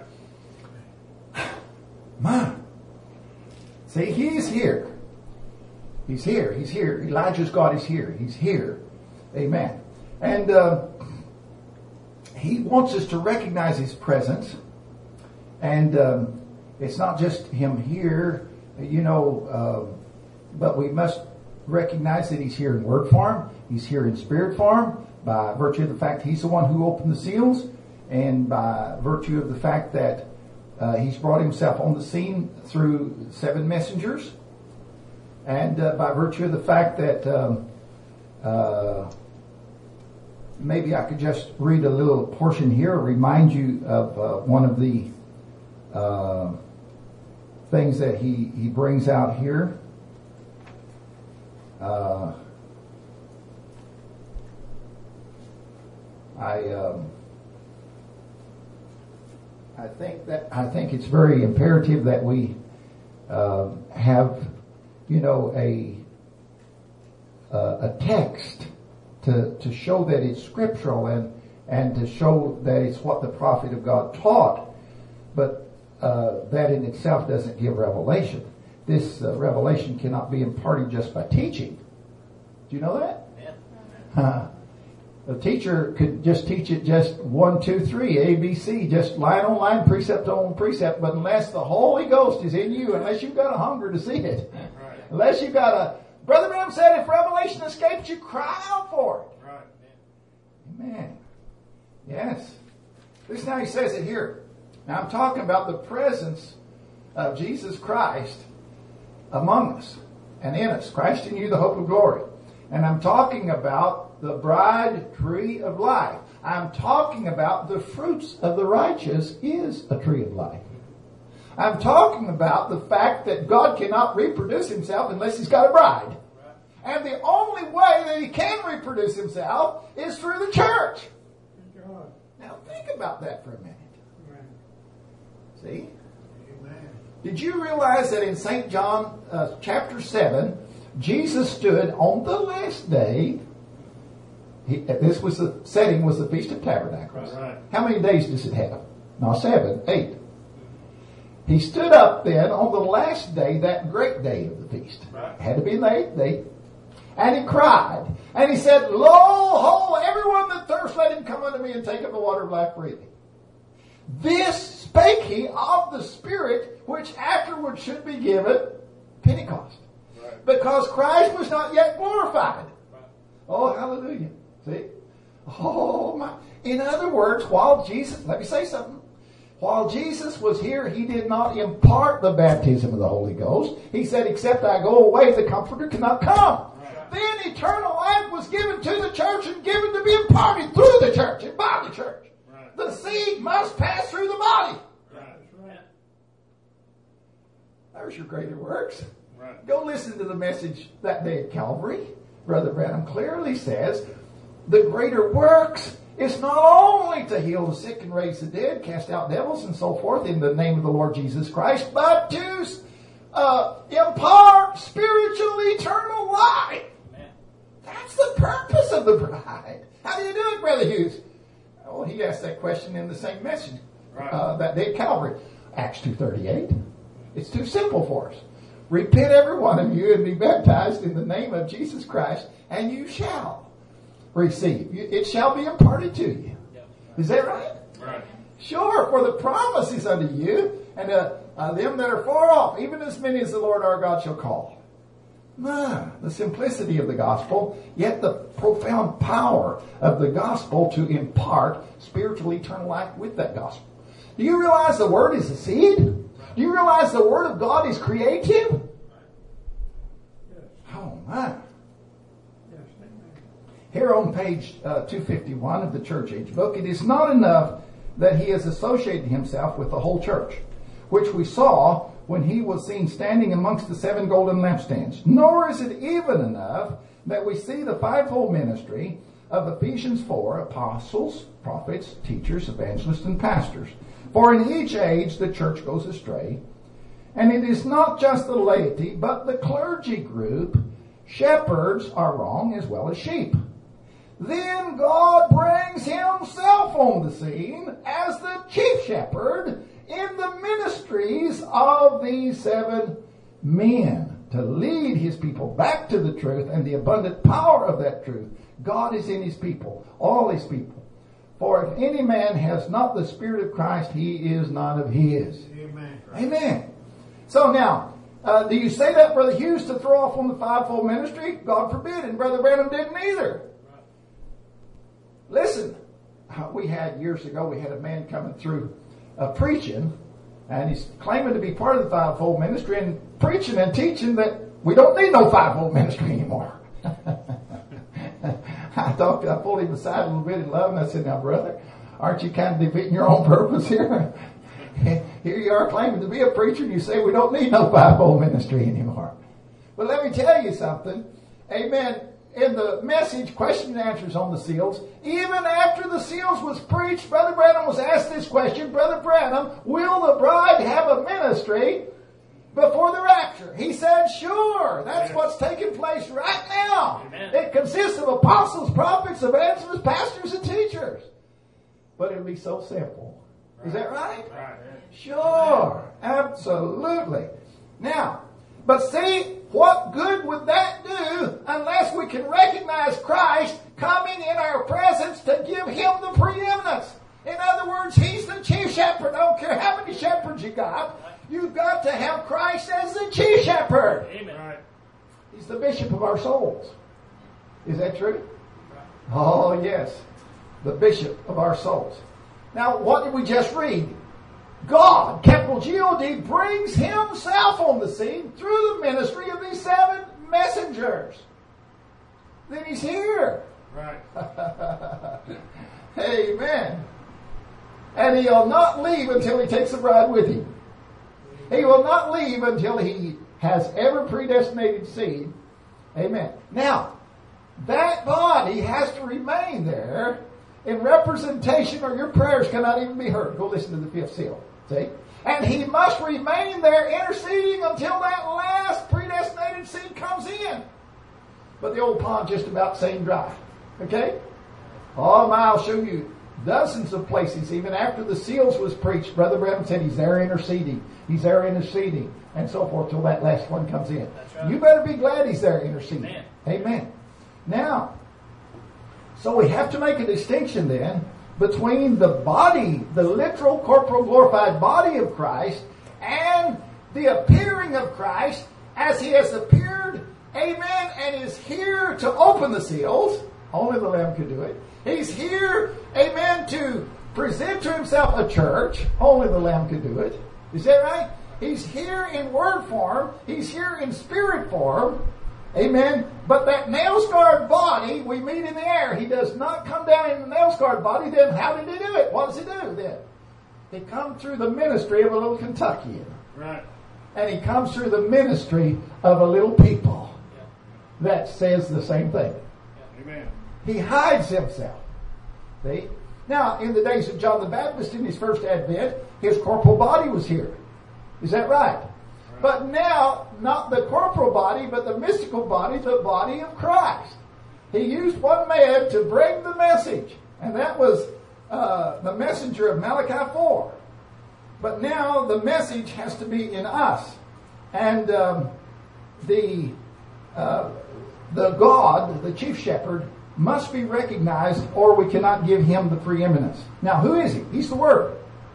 My. See, He's here. He's here. He's here. Elijah's God is here. He's here. Amen. And uh, He wants us to recognize His presence. And um, it's not just Him here, you know, uh, but we must recognize that He's here in word form. He's here in spirit form by virtue of the fact He's the one who opened the seals, and by virtue of the fact that uh, He's brought Himself on the scene through seven messengers, and uh, by virtue of the fact that um, uh, maybe I could just read a little portion here, remind you of uh, one of the uh, things that he, he brings out here. Uh, I um, I think that I think it's very imperative that we uh, have, you know, a uh, a text to to show that it's scriptural and and to show that it's what the prophet of God taught, but uh, that in itself doesn't give revelation. This uh, revelation cannot be imparted just by teaching. Do you know that? Yeah. Uh, a teacher could just teach it just one, two, three, A, B, C, just line on line, precept on precept. But unless the Holy Ghost is in you, unless you've got a hunger to see it, right. Unless you've got a... Brother Branham said, if revelation escapes you, cry out for it. Right. Amen. Yes. Listen how he says it here. Now I'm talking about the presence of Jesus Christ among us and in us. Christ in you, the hope of glory. And I'm talking about the bride tree of life. I'm talking about the fruits of the righteous is a tree of life. I'm talking about the fact that God cannot reproduce Himself unless He's got a bride. And the only way that He can reproduce Himself is through the church. Now think about that for a minute. See? Amen. Did you realize that in Saint John uh, chapter seven, Jesus stood on the last day. He, this was the setting was the Feast of Tabernacles. Right. How many days does it have? Not seven, eight. He stood up then on the last day, that great day of the feast. Right. It had to be the eighth day. And he cried. And he said, Lo, ho, everyone that thirsts, let him come unto me and take of the water of life freely. This spake he of the Spirit, which afterward should be given Pentecost. Right. Because Christ was not yet glorified. Right. Oh, hallelujah. See? Oh, my. In other words, while Jesus, let me say something. While Jesus was here, he did not impart the baptism of the Holy Ghost. He said, except I go away, the Comforter cannot come. Right. Then eternal life was given to the church and given to be imparted through the church and by the church. Right. The seed must pass through the body. Right. There's your greater works. Right. Go listen to the message that day at Calvary. Brother Branham clearly says the greater works is not only to heal the sick and raise the dead, cast out devils and so forth in the name of the Lord Jesus Christ, but to uh, impart spiritual eternal life. Amen. That's the purpose of the bride. How do you do it, Brother Hughes? Oh, he asked that question in the same message right. uh, that day at Calvary. Acts two thirty-eight. It's too simple for us. Repent every one of you and be baptized in the name of Jesus Christ, and you shall receive. It shall be imparted to you. Is that right? Right. Sure, for the promise is unto you, and uh, uh, them that are far off, even as many as the Lord our God shall call. Ah, the simplicity of the gospel, yet the profound power of the gospel to impart spiritual eternal life with that gospel. Do you realize the word is a seed? Do you realize the word of God is creative? Yes. Oh, my. Yes, amen. Here on page uh, two fifty-one of the Church Age book, it is not enough that he has associated himself with the whole church, which we saw when he was seen standing amongst the seven golden lampstands. Nor is it even enough that we see the fivefold ministry of Ephesians four, apostles, prophets, teachers, evangelists, and pastors. For in each age the church goes astray, and it is not just the laity, but the clergy group. Shepherds are wrong as well as sheep. Then God brings himself on the scene as the chief shepherd in the ministries of these seven men to lead his people back to the truth and the abundant power of that truth. God is in his people, all his people. For if any man has not the Spirit of Christ, he is not of his. Amen. Amen. So now, uh, do you say that, Brother Hughes, to throw off on the fivefold ministry? God forbid. And Brother Branham didn't either. Right. Listen, we had years ago, we had a man coming through uh, preaching, and he's claiming to be part of the fivefold ministry and preaching and teaching that we don't need no fivefold ministry anymore. I talked, I pulled him aside a little bit in love, and I said, now, brother, aren't you kind of defeating your own purpose here? Here you are claiming to be a preacher, and you say we don't need no fivefold ministry anymore. But let me tell you something. Amen. In the message, question and answers on the seals, even after the seals was preached, Brother Branham was asked this question, Brother Branham, will the bride have a ministry before the rapture? He said, sure. That's what's taking place right now. Amen. It consists of apostles, prophets, evangelists, pastors, and teachers. But it'll be so simple. Right. Is that right? Right. Sure. Absolutely. Now, but see, what good would that do unless we can recognize Christ coming in our presence to give him the preeminence? In other words, he's the chief shepherd. I don't care how many shepherds you got. You've got to have Christ as the chief shepherd. Amen. Right. He's the bishop of our souls. Is that true? Right. Oh, yes. The bishop of our souls. Now, what did we just read? God, capital G O D, brings himself on the scene through the ministry of these seven messengers. Then he's here. Right. Amen. And he'll not leave until he takes the bride with him. He will not leave until he has every predestinated seed. Amen. Now, that body has to remain there in representation, or your prayers cannot even be heard. Go listen to the fifth seal. See? And he must remain there interceding until that last predestinated seed comes in. But the old pond just about saying dry. Okay? Oh my, I'll show you dozens of places. Even after the seals was preached, Brother Branham said he's there interceding. He's there interceding. And so forth till that last one comes in. Right. You better be glad he's there interceding. Amen. Amen. Now, so we have to make a distinction then between the body, the literal corporal glorified body of Christ, and the appearing of Christ as he has appeared, amen, and is here to open the seals. Only the Lamb could do it. He's here, amen, to present to himself a church. Only the Lamb could do it. Is that right? He's here in word form. He's here in spirit form. Amen. But that nail-scarred body we meet in the air. He does not come down in the nail-scarred body. Then how did he do it? What does he do then? He comes through the ministry of a little Kentuckian. Right. And he comes through the ministry of a little people that says the same thing. Amen. He hides himself. See? Now, in the days of John the Baptist, in his first advent, his corporal body was here. Is that right? Right. But now, not the corporal body, but the mystical body, the body of Christ. He used one man to bring the message, and that was uh, the messenger of Malachi four. But now the message has to be in us. And um, the uh, the God, the chief shepherd, must be recognized, or we cannot give him the preeminence. Now, who is he? He's the Word.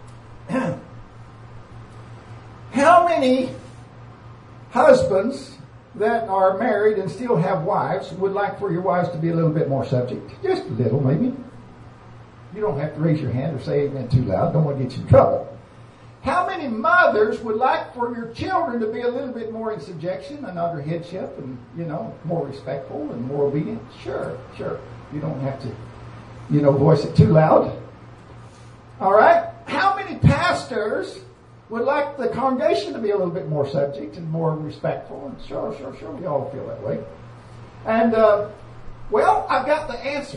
How many husbands that are married and still have wives would like for your wives to be a little bit more subject? Just a little, maybe. You don't have to raise your hand or say amen too loud. Don't want to get you in trouble. How many mothers would like for your children to be a little bit more in subjection and under headship and, you know, more respectful and more obedient? Sure, sure. You don't have to, you know, voice it too loud. All right? How many pastors would like the congregation to be a little bit more subject and more respectful? And sure, sure, sure. We all feel that way. And, uh, well, I've got the answer.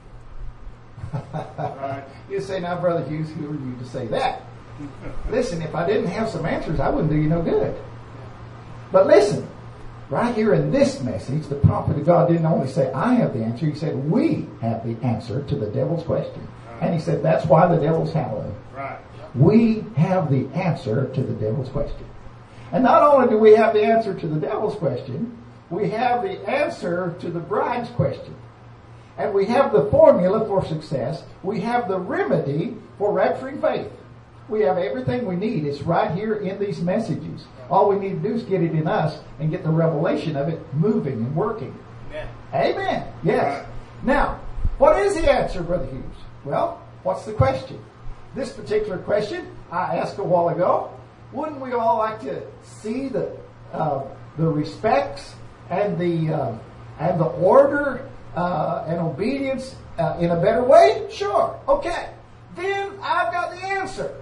Right. You say, now, Brother Hughes, who are you to say that? Listen, if I didn't have some answers, I wouldn't do you no good. But listen, right here in this message, the prophet of God didn't only say, I have the answer. He said, we have the answer to the devil's question. Right. And he said, that's why the devil's howling. Right. We have the answer to the devil's question. And not only do we have the answer to the devil's question, we have the answer to the bride's question. And we have the formula for success. We have the remedy for rapturing faith. We have everything we need. It's right here in these messages. All we need to do is get it in us and get the revelation of it moving and working. Amen. Amen. Yes. Now, what is the answer, Brother Hughes? Well, what's the question? This particular question I asked a while ago. Wouldn't we all like to see the uh, the respects and the uh, and the order uh, and obedience uh, in a better way? Sure. Okay. Then I've got the answer.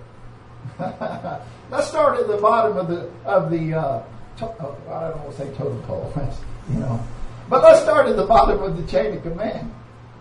Let's start at the bottom of the of the. Uh, to, oh, I don't want to say totem pole, you know, but let's start at the bottom of the chain of command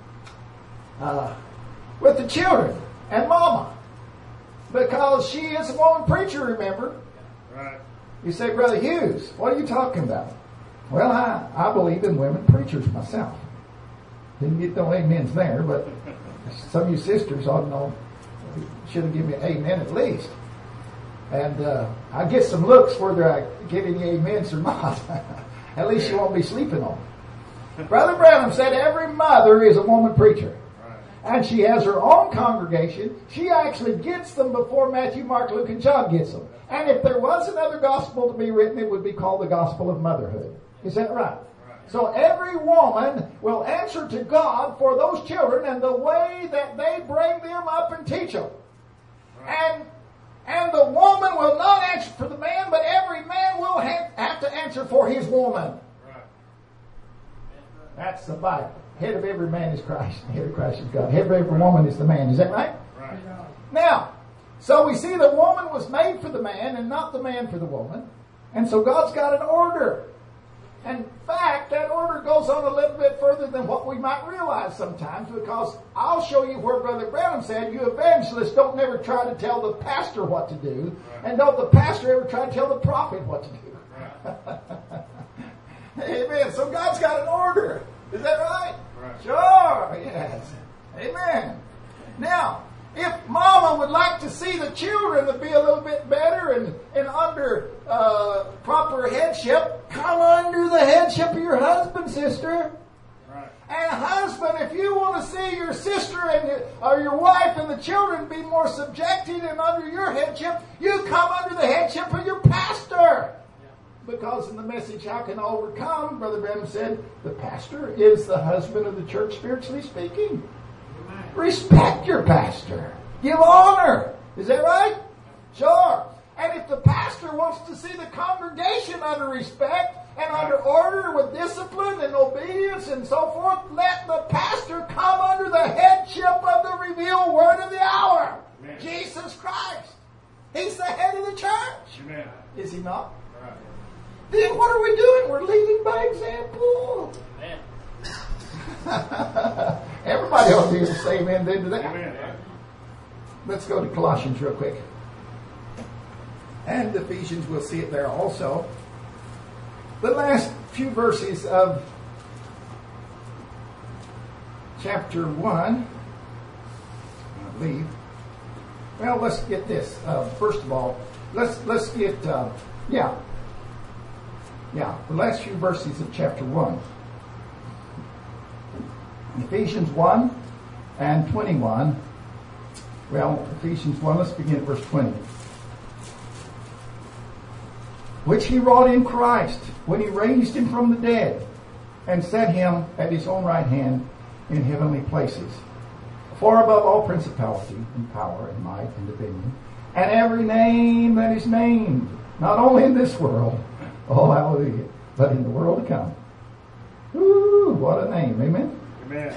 uh, with the children and Mama, because she is a woman preacher. Remember, right? You say, Brother Hughes, what are you talking about? Well, I I believe in women preachers myself. Didn't get no amens there, but some of you sisters ought to know. Should have given me an amen at least. And uh, I get some looks whether I get any amens or not. At least you won't be sleeping on me. Brother Branham said every mother is a woman preacher. And she has her own congregation. She actually gets them before Matthew, Mark, Luke, and John gets them. And if there was another gospel to be written, it would be called the gospel of motherhood. Is that right? So every woman will answer to God for those children and the way that they bring them up and teach them. And and the woman will not answer for the man, but every man will have, have to answer for his woman. That's the Bible. Head of every man is Christ. Head of Christ is God. Head of every woman is the man. Is that right? Right. Now, so we see the woman was made for the man and not the man for the woman. And so God's got an order. In fact, that order goes on a little bit further than what we might realize sometimes, because I'll show you where Brother Branham said, you evangelists don't never try to tell the pastor what to do, and don't the pastor ever try to tell the prophet what to do. Amen. So God's got an order. Is that right? Right. Sure, yes. Amen. Now, if Mama would like to see the children to be a little bit better and, and under uh, proper headship, come under the headship of your husband, sister. Right. And husband, if you want to see your sister and your, or your wife and the children be more subjected and under your headship, you come under the headship of your pastor. Because in the message, How Can I Overcome, Brother Branham said, the pastor is the husband of the church, spiritually speaking. Amen. Respect your pastor. Give honor. Is that right? Sure. And if the pastor wants to see the congregation under respect and under order with discipline and obedience and so forth, let the pastor come under the headship of the revealed word of the hour. Amen. Jesus Christ. He's the head of the church. Amen. Is he not? Right. Then what are we doing? We're leading by example. Amen. Everybody ought to be able to say amen to that. Amen. Let's go to Colossians real quick. And Ephesians, we'll see it there also. The last few verses of chapter one, I believe. Well, let's get this. Uh, first of all, let's let's get uh, yeah, yeah. The last few verses of chapter one, Ephesians one and twenty-one. Well, Ephesians one. Let's begin at verse twenty. Which he wrought in Christ when he raised him from the dead and set him at his own right hand in heavenly places, far above all principality and power and might and dominion, and every name that is named, not only in this world, oh hallelujah, but in the world to come. Ooh, what a name, amen? Amen.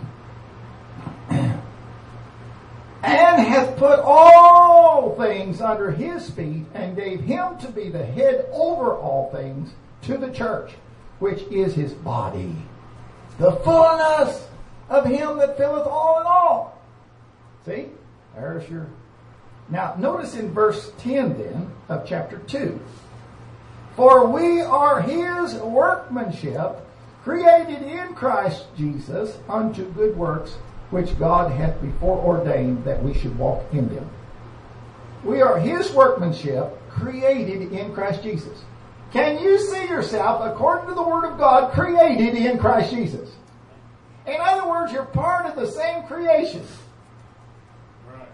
And hath put all things under his feet, and gave him to be the head over all things to the church, which is his body, the fullness of him that filleth all in all. See? There's your... Now, notice in verse ten then of chapter two. For we are his workmanship, created in Christ Jesus unto good works, which God hath before ordained that we should walk in them. We are his workmanship, created in Christ Jesus. Can you see yourself, according to the Word of God, created in Christ Jesus? In other words, you're part of the same creation. Right.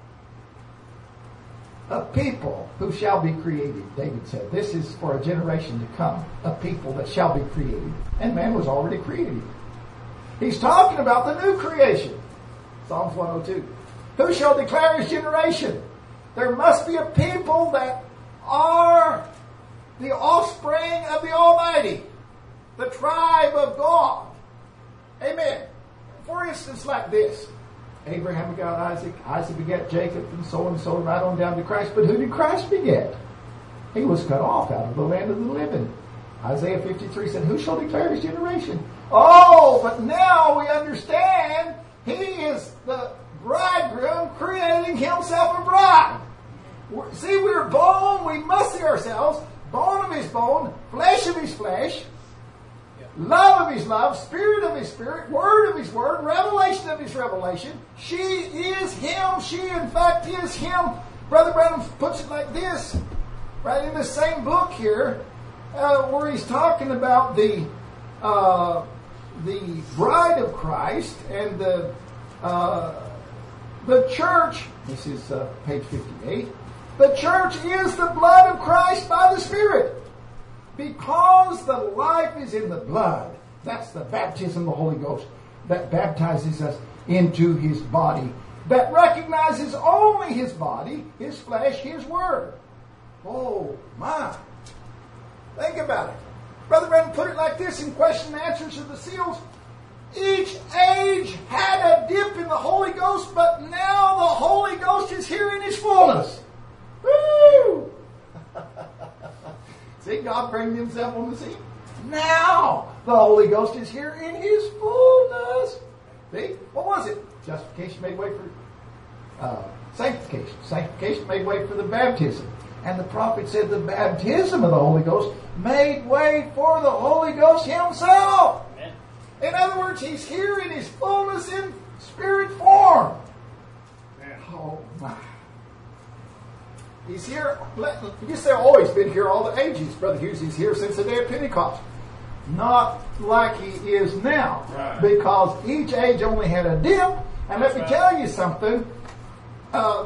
A people who shall be created, David said. This is for a generation to come. A people that shall be created. And man was already created. He's talking about the new creation. Psalms one oh two. Who shall declare his generation? There must be a people that are the offspring of the Almighty. The tribe of God. Amen. For instance, like this. Abraham begot Isaac. Isaac begat Jacob, and so on and so on, right on down to Christ. But who did Christ beget? He was cut off out of the land of the living. Isaiah fifty-three said, who shall declare his generation? Oh, but now we understand he is the bridegroom creating himself a bride. See, we're bone, we must see ourselves, bone of his bone, flesh of his flesh, love of his love, spirit of his spirit, word of his word, revelation of his revelation. She is him. She, in fact, is him. Brother Branham puts it like this, right in the same book here, uh, where he's talking about the uh, the bride of Christ and the uh, the church. This is uh, page fifty-eight. The church is the blood of Christ by the Spirit. Because the life is in the blood. That's the baptism of the Holy Ghost that baptizes us into his body. That recognizes only his body, his flesh, his word. Oh, my. Think about it. Brother Branham put it like this in question and answers to the seals. Each age had a dip in the Holy Ghost, but now the Holy Ghost is here in his fullness. Woo! See, God brings himself on the scene. Now the Holy Ghost is here in his fullness. See? What was it? Justification made way for uh, sanctification. Sanctification made way for the baptism. And the prophet said the baptism of the Holy Ghost made way for the Holy Ghost himself. Amen. In other words, he's here in his fullness in Spirit form. Yeah. Oh my. He's here. You say, oh, he's been here all the ages. Brother Hughes, he's here since the day of Pentecost. Not like he is now. Right. Because each age only had a dip. And let me Right. tell you something. Uh,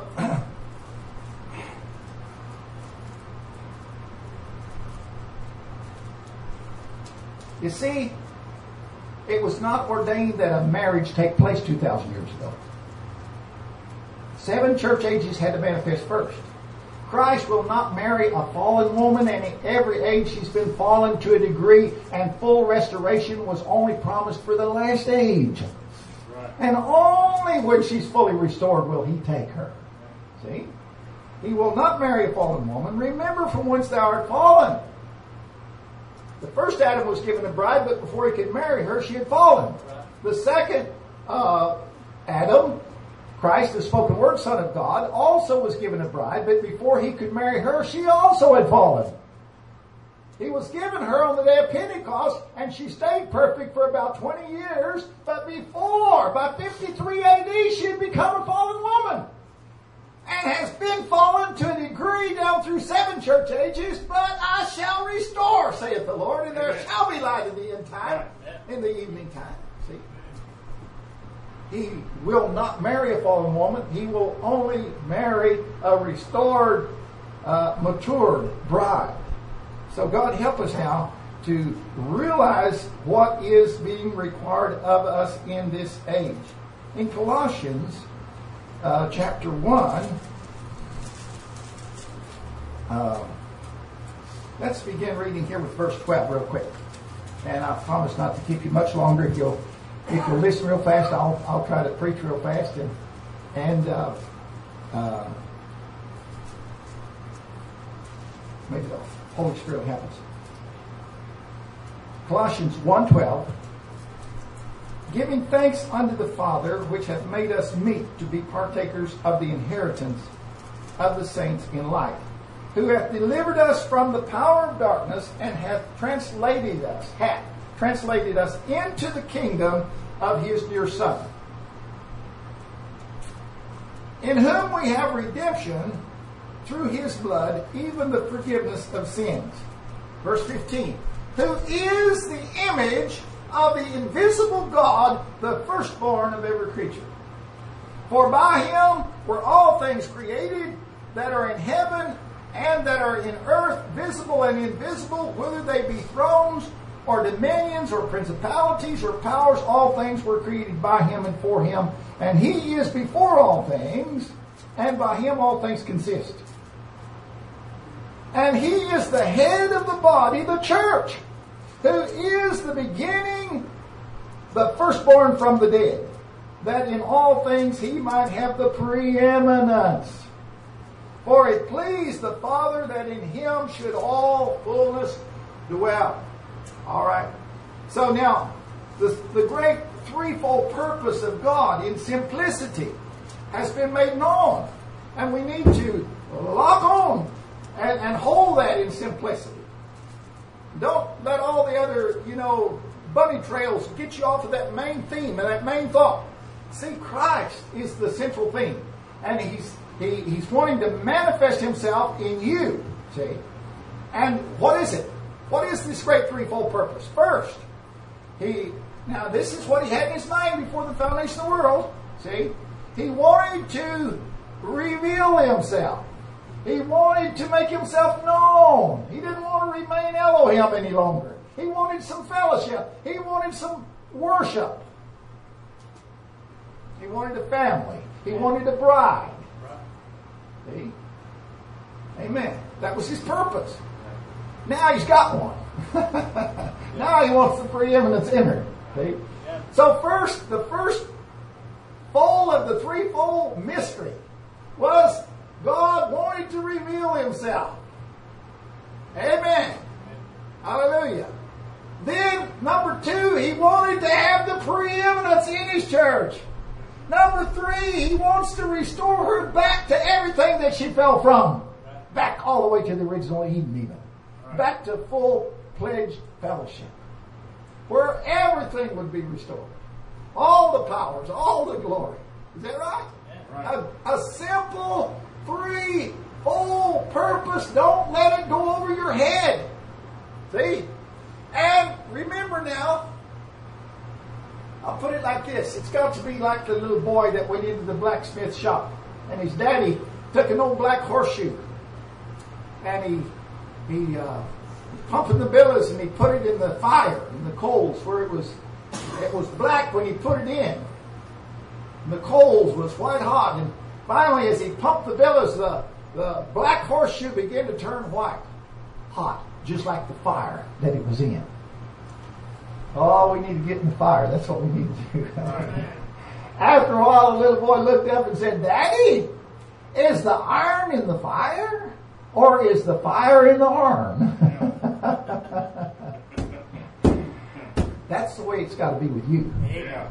you see, it was not ordained that a marriage take place two thousand years ago. Seven church ages had to manifest first. Christ will not marry a fallen woman, and in every age she's been fallen to a degree, and full restoration was only promised for the last age. Right. And only when she's fully restored will he take her. See? He will not marry a fallen woman. Remember from whence thou art fallen. The first Adam was given a bride, but before he could marry her, she had fallen. The second uh, Adam, Christ, the spoken word Son of God, also was given a bride, but before he could marry her, she also had fallen. He was given her on the day of Pentecost, and she stayed perfect for about twenty years, but before, by fifty-three A D, she had become a fallen woman. And has been fallen to a degree down through seven church ages, but I shall restore, saith the Lord, and there Amen. shall be light in the end time, Right. in the evening time. See? He will not marry a fallen woman. He will only marry a restored, uh, matured bride. So God help us now to realize what is being required of us in this age. In Colossians uh, chapter one, uh, let's begin reading here with verse twelve real quick. And I promise not to keep you much longer. If you'll if you'll listen real fast, I'll I'll try to preach real fast and and uh, uh, maybe the Holy Spirit help us. Colossians one twelve, giving thanks unto the Father, which hath made us meet to be partakers of the inheritance of the saints in light, who hath delivered us from the power of darkness and hath translated us, hath translated us into the kingdom of his dear Son, in whom we have redemption through his blood, even the forgiveness of sins. Verse fifteen, who is the image of the invisible God, the firstborn of every creature. For by him were all things created that are in heaven and that are in earth, visible and invisible, whether they be thrones or dominions or principalities or powers, all things were created by him and for him. And he is before all things, and by him all things consist. And he is the head of the body, the church, who is the beginning, the firstborn from the dead, that in all things he might have the preeminence. For it pleased the Father that in him should all fullness dwell. All right. So now, the, the great threefold purpose of God in simplicity has been made known. And we need to lock on and, and hold that in simplicity. Don't let all the other, you know, bunny trails get you off of that main theme and that main thought. See, Christ is the central theme. And he's he, he's wanting to manifest himself in you. See? And what is it? What is this great threefold purpose? First, he now this is what he had in his mind before the foundation of the world. See? He wanted to reveal himself. He wanted to make himself known. He didn't want to remain Elohim any longer. He wanted some fellowship. He wanted some worship. He wanted a family. He wanted a bride. See? Amen. That was his purpose. Now he's got one. Now he wants the preeminence in her. See? So first, the first fold of the threefold mystery was God wanted to reveal himself. Amen. Hallelujah. Then, number two, he wanted to have the preeminence in his church. Number three, he wants to restore her back to everything that she fell from. Back all the way to the original Eden even. Back to full-pledged fellowship. Where everything would be restored. all the powers, all the glory. Is that right? Right. A, a simple, free, full purpose. Don't let it go over your head. See? And remember now, I'll put it like this. It's got to be like the little boy that went into the blacksmith shop. And his daddy took an old black horseshoe. And he, he, uh, pumping the billows, and he put it in the fire, in the coals, where it was, it was black when he put it in. And the coals was white hot. And finally, as he pumped the billows, the, the black horseshoe began to turn white. Hot, just like the fire that it was in. Oh, we need to get in the fire. That's what we need to do. After a while, the little boy looked up and said, Daddy, is the iron in the fire? Or is the fire in the iron? That's the way it's got to be with you. Yeah.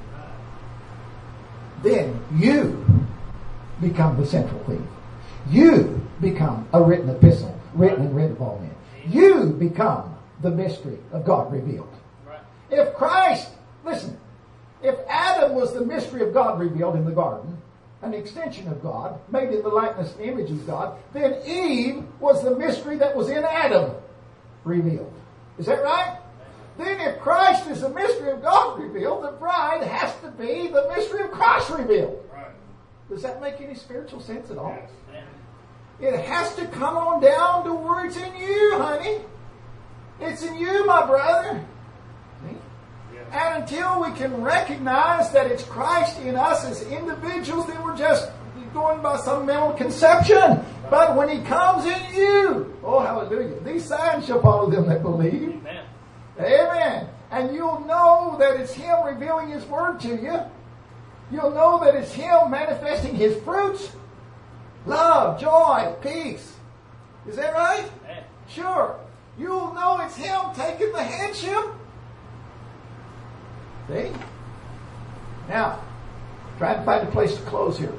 Then you become the central theme. You become a written epistle, written and read of all men. You become the mystery of God revealed. If Christ, listen, if Adam was the mystery of God revealed in the garden, an extension of God, made in the likeness and image of God, then Eve was the mystery that was in Adam revealed. Is that right? Then if Christ is the mystery of God revealed, the bride has to be the mystery of Christ revealed. Right. Does that make any spiritual sense at all? Yes. It has to come on down to where it's in you, honey. It's in you, my brother. See? Yes. And until we can recognize that it's Christ in us as individuals, then we're just going by some mental conception. But when He comes in you, oh hallelujah, these signs shall follow them that believe. Amen. Amen. And you'll know that it's Him revealing His Word to you. You'll know that it's Him manifesting His fruits. Love, joy, peace. Is that right? Amen. Sure. You'll know it's Him taking the headship. See? Now, trying to find a place to close here.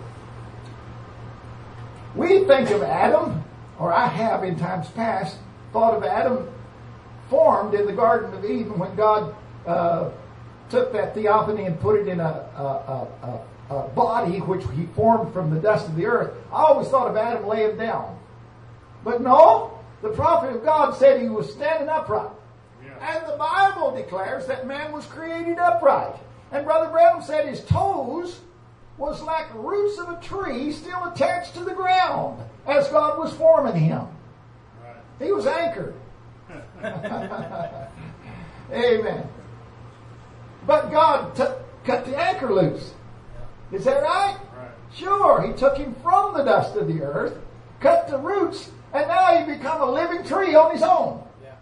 We think of Adam, or I have in times past, thought of Adam formed in the Garden of Eden when God uh, took that theophany and put it in a, a, a, a body which He formed from the dust of the earth. I always thought of Adam laying down. But no, the prophet of God said he was standing upright. Yeah. And the Bible declares that man was created upright. And Brother Branham said his toes was like roots of a tree still attached to the ground as God was forming him. Right. He was anchored. Amen. But God t- cut the anchor loose. Is that right? Right. Sure. He took him from the dust of the earth, cut the roots, and now he become a living tree on his own. Yeah.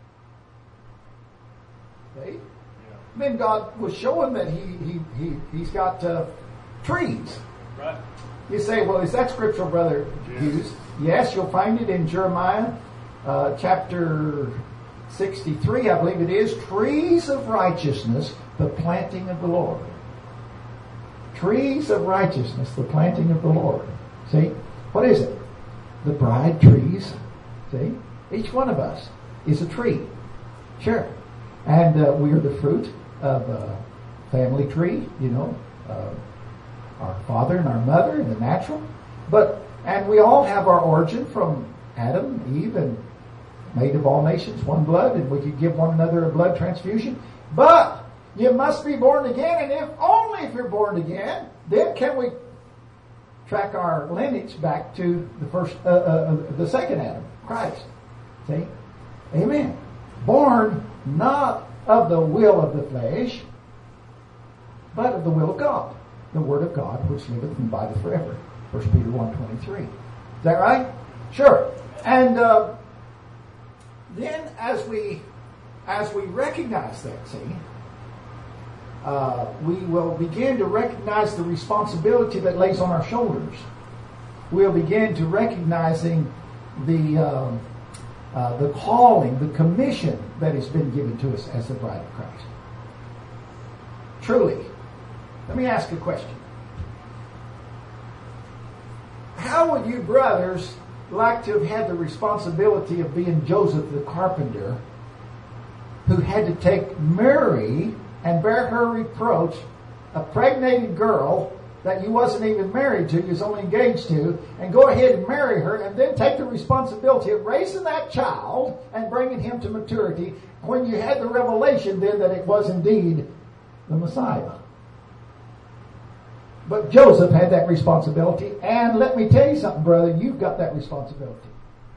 See? Yeah. Then God was showing that he he he he's got uh, trees. Right. You say, well, is that scriptural, Brother Yes. Hughes? Yes, you'll find it in Jeremiah uh, chapter sixty-three, I believe it is. Trees of righteousness, the planting of the Lord. Trees of righteousness, the planting of the Lord. See? What is it? The bride trees. See? Each one of us is a tree. Sure. And uh, we are the fruit of a family tree, you know. Uh, our father and our mother in the natural. But, and we all have our origin from Adam, Eve, and made of all nations, one blood, and we could give one another a blood transfusion. But you must be born again, and if only if you're born again, then can we track our lineage back to the first, uh, uh, the second Adam, Christ. See? Amen. Born not of the will of the flesh, but of the will of God, the Word of God, which liveth and abideth forever. First Peter one twenty-three. Is that right? Sure. And uh, then as we as we recognize that, see, uh, we will begin to recognize the responsibility that lays on our shoulders. We'll begin to recognizing the uh, uh, the calling, the commission that has been given to us as the bride of Christ. Truly, let me ask a question. How would you brothers like to have had the responsibility of being Joseph the carpenter, who had to take Mary and bear her reproach, a pregnated girl that you wasn't even married to, you was only engaged to, and go ahead and marry her, and then take the responsibility of raising that child and bringing him to maturity when you had the revelation then that it was indeed the Messiah. But Joseph had that responsibility, and let me tell you something, brother, you've got that responsibility.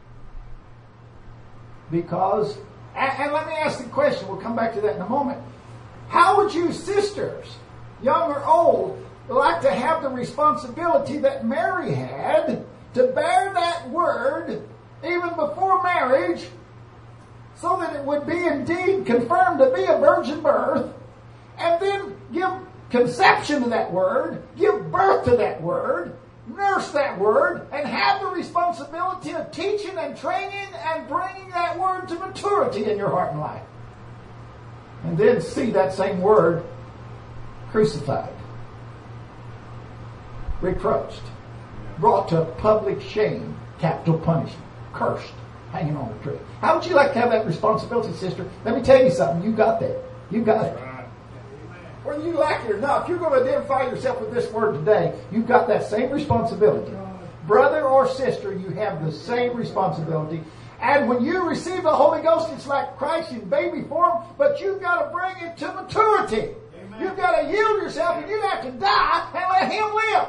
Because, and, and let me ask the question, we'll come back to that in a moment. How would you sisters, young or old, like to have the responsibility that Mary had to bear that word even before marriage so that it would be indeed confirmed to be a virgin birth, and then give conception to that word, give birth to that word, nurse that word, and have the responsibility of teaching and training and bringing that word to maturity in your heart and life. And then see that same word crucified, reproached, brought to public shame, capital punishment, cursed, hanging on the tree. How would you like to have that responsibility, sister? Let me tell you something. You got that. You got it. Whether you like it or not, if you're going to identify yourself with this word today, you've got that same responsibility. Brother or sister, you have the same responsibility. And when you receive the Holy Ghost, it's like Christ in baby form, but you've got to bring it to maturity. Amen. You've got to yield yourself, and you have to die and let Him live.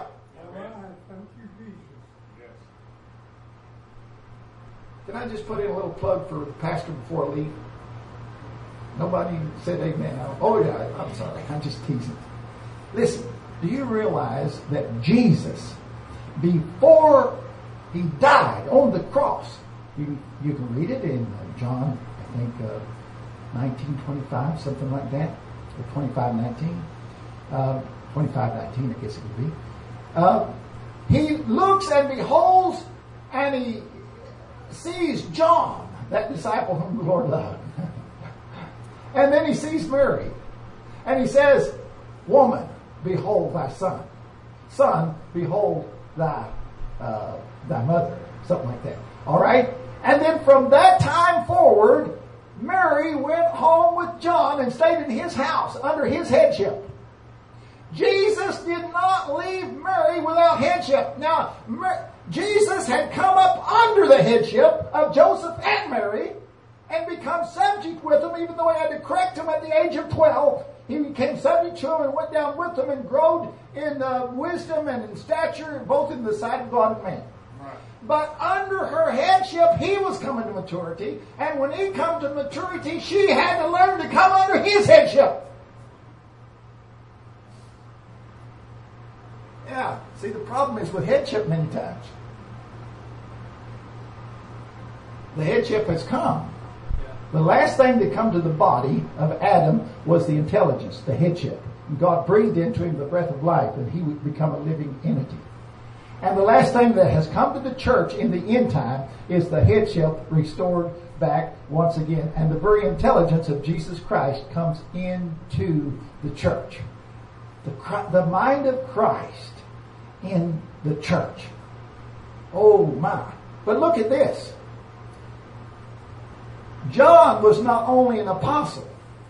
Can I just put in a little plug for the pastor before I leave? Nobody said amen. Oh, yeah, I'm sorry. I'm just teasing. Listen, do you realize that Jesus, before He died on the cross, you, you can read it in John, I think, uh, nineteen twenty-five, something like that, or twenty-five nineteen. Uh, twenty-five nineteen, I guess it would be. Uh, he looks and beholds, and he sees John, that disciple whom the Lord loved. And then he sees Mary. And he says, woman, behold thy son. Son, behold thy, uh, thy mother. Something like that. All right? And then from that time forward, Mary went home with John and stayed in his house under his headship. Jesus did not leave Mary without headship. Now, Mar- Jesus had come up under the headship of Joseph and Mary and become subject with them, even though he had to correct them at the age of twelve. He became subject to them and went down with them and growed in uh, wisdom and in stature, both in the sight of God and man. Right. But under her headship, he was coming to maturity. And when he come to maturity, she had to learn to come under his headship. Yeah, see, the problem is with headship many times. The headship has come. The last thing that come to the body of Adam was the intelligence, the headship. And God breathed into him the breath of life, and he would become a living entity. And the last thing that has come to the church in the end time is the headship restored back once again. And the very intelligence of Jesus Christ comes into the church. The, the mind of Christ in the church. Oh my. But look at this. John was not only an apostle.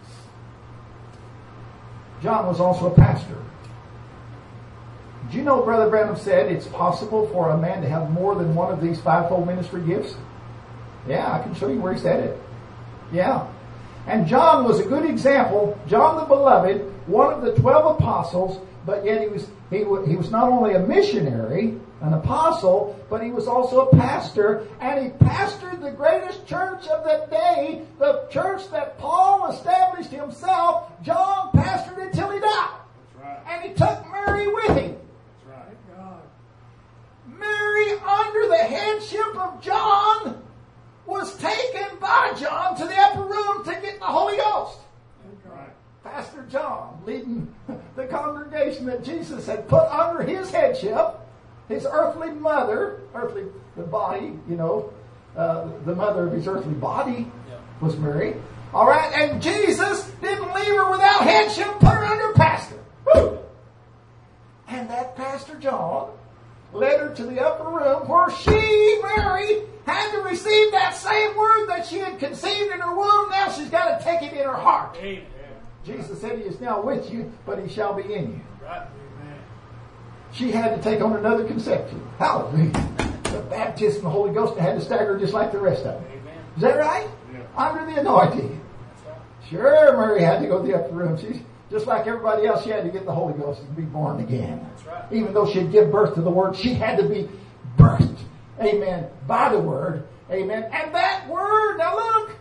John was also a pastor. Did you know Brother Branham said it's possible for a man to have more than one of these fivefold ministry gifts? Yeah, I can show you where he said it. Yeah. And John was a good example. John the Beloved, one of the twelve apostles, but yet he was he, he was not only a missionary, an apostle, but he was also a pastor, and he pastored the greatest church of that day, the church that Paul established himself. John pastored until he died. That's right. And he took Mary with him. That's right. God. Mary, under the headship of John, was taken by John to the upper room to get the Holy Ghost. That's right. Pastor John, leading the congregation that Jesus had put under his headship, his earthly mother, earthly, the body, you know, uh, the mother of his earthly body was Mary. All right, and Jesus didn't leave her without headship, put her under pastor. Woo! And that Pastor John led her to the upper room where she, Mary, had to receive that same word that she had conceived in her womb. Now she's got to take it in her heart. Amen. Jesus said he is now with you, but he shall be in you. Right. Amen. She had to take on another conception. Hallelujah. The baptism of the Holy Ghost had to stagger just like the rest of it. Amen. Is that right? Yeah. Under the anointing. That's right. Sure, Mary had to go to the upper room. She's just like everybody else. She had to get the Holy Ghost and be born again. That's right. Even though she'd give birth to the Word, she had to be birthed. Amen. By the Word. Amen. And that Word, now look,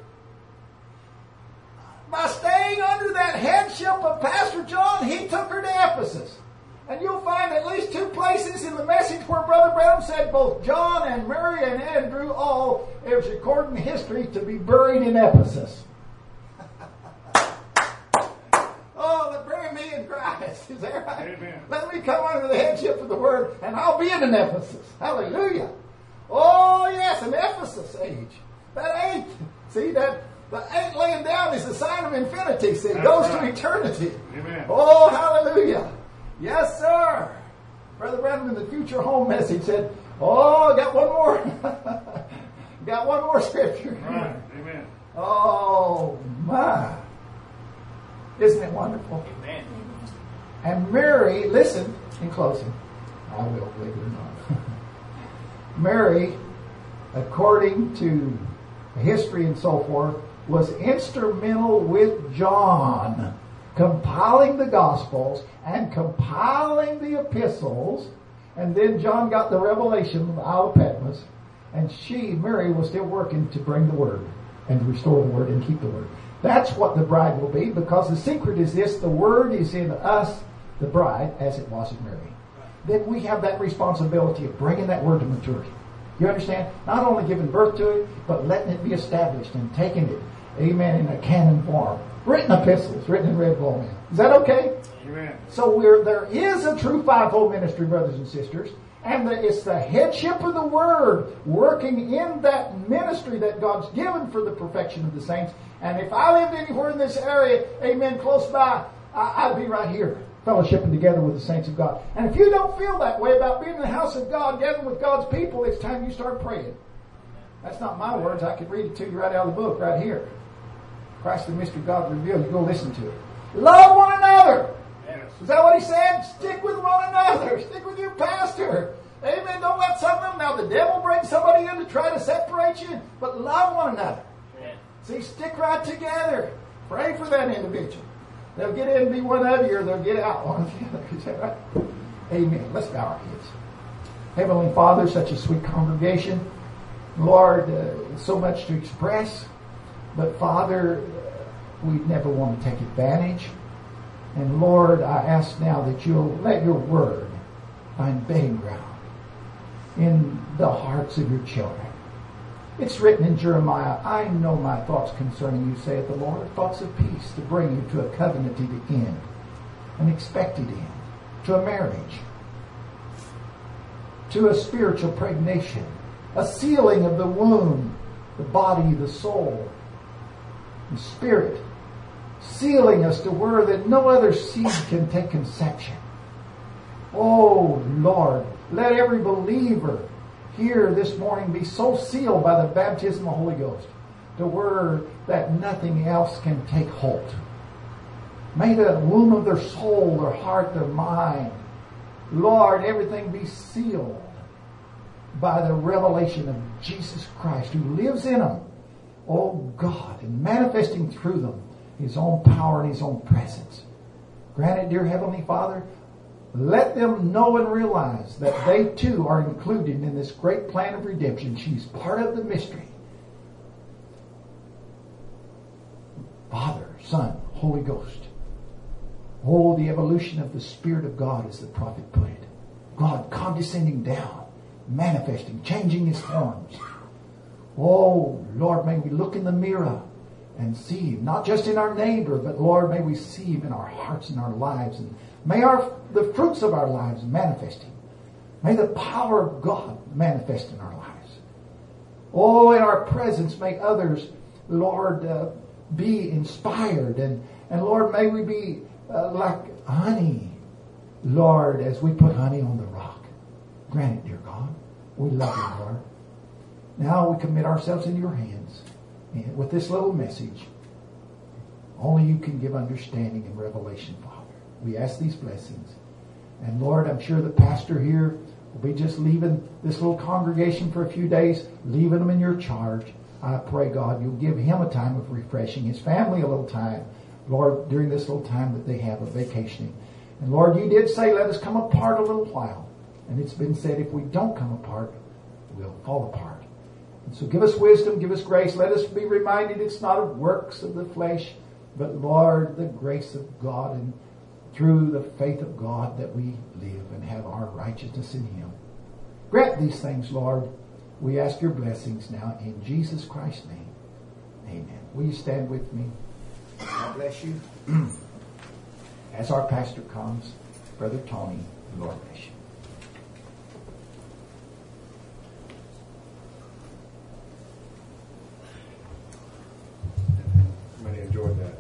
by staying under that headship of Pastor John, he took her to Ephesus. And you'll find at least two places in the message where Brother Branham said both John and Mary and Andrew all, it was recorded in history, to be buried in Ephesus. Oh, but bury me in Christ. Is that right? Amen. Let me come under the headship of the Word and I'll be in an Ephesus. Hallelujah. Oh, yes, an Ephesus age. That ain't, see, that the eight laying down is the sign of infinity. See, it That's goes right. to eternity. Amen. Oh, hallelujah. Yes, sir. Brother Branham in the Future Home message said, oh, got one more. got one more scripture. Right. Amen. Oh, my. Isn't it wonderful? Amen. And Mary, listen, in closing. I will, believe it or not. Mary, according to history and so forth, was instrumental with John compiling the Gospels and compiling the epistles. And then John got the revelation of the Isle of Patmos. And she, Mary, was still working to bring the Word and to restore the Word and keep the Word. That's what the bride will be, because the secret is this: the Word is in us, the bride, as it was in Mary. Then we have that responsibility of bringing that Word to maturity. You understand? Not only giving birth to it, but letting it be established and taking it, amen, in a canon form. Written epistles, written in red volume. Is that okay? Amen. So we're, there is a true fivefold ministry, brothers and sisters, and the, it's the headship of the Word working in that ministry that God's given for the perfection of the saints. And if I lived anywhere in this area, amen, close by, I, I'd be right here, fellowshipping together with the saints of God. And if you don't feel that way about being in the house of God, gathering with God's people, it's time you start praying. That's not my words. I could read it to you right out of the book, right here. Christ the mystery of God revealed. You go listen to it. Love one another. Yes. Is that what he said? Stick with one another. Stick with your pastor. Amen. Don't let some of them, now the devil brings somebody in to try to separate you, but love one another. Amen. See, stick right together. Pray for that individual. They'll get in and be one of you, or they'll get out one of the other. Is that right? Amen. Let's bow our heads. Heavenly Father, such a sweet congregation. Lord, uh, so much to express. But Father, we never want to take advantage. And Lord, I ask now that you'll let your word find bedding ground in the hearts of your children. It's written in Jeremiah, I know my thoughts concerning you, saith the Lord, thoughts of peace, to bring you to a covenanted end, an expected end, to a marriage, to a spiritual pregnation, a sealing of the womb, the body, the soul, the spirit, sealing us to where that no other seed can take conception. Oh Lord, let every believer here this morning be so sealed by the baptism of the Holy Ghost to where that nothing else can take hold. May the womb of their soul, their heart, their mind, Lord, everything be sealed by the revelation of Jesus Christ who lives in them. Oh God, and manifesting through them His own power and His own presence. Grant it, dear Heavenly Father, let them know and realize that they too are included in this great plan of redemption. She's part of the mystery. Father, Son, Holy Ghost. Oh, the evolution of the Spirit of God, as the prophet put it. God condescending down, manifesting, changing His forms. Oh, Lord, may we look in the mirror and see Him, not just in our neighbor, but Lord, may we see Him in our hearts and our lives, and may our the fruits of our lives manifest Him. May the power of God manifest in our lives. Oh, in our presence, may others, Lord, uh, be inspired, and and Lord, may we be uh, like honey, Lord, as we put honey on the rock. Grant it, dear God. We love You, Lord. Now we commit ourselves into Your hands with this little message. Only you can give understanding and revelation, Father. We ask these blessings. And Lord, I'm sure the pastor here will be just leaving this little congregation for a few days, leaving them in your charge. I pray, God, you'll give him a time of refreshing, his family a little time, Lord, during this little time that they have of vacationing. And Lord, you did say, let us come apart a little while. And it's been said, if we don't come apart, we'll fall apart. And so give us wisdom, give us grace. Let us be reminded it's not of works of the flesh, but Lord, the grace of God, and through the faith of God that we live and have our righteousness in him. Grant these things, Lord. We ask your blessings now in Jesus Christ's name. Amen. Will you stand with me? God bless you. As our pastor comes, Brother Tony, the Lord bless you. Many enjoyed that.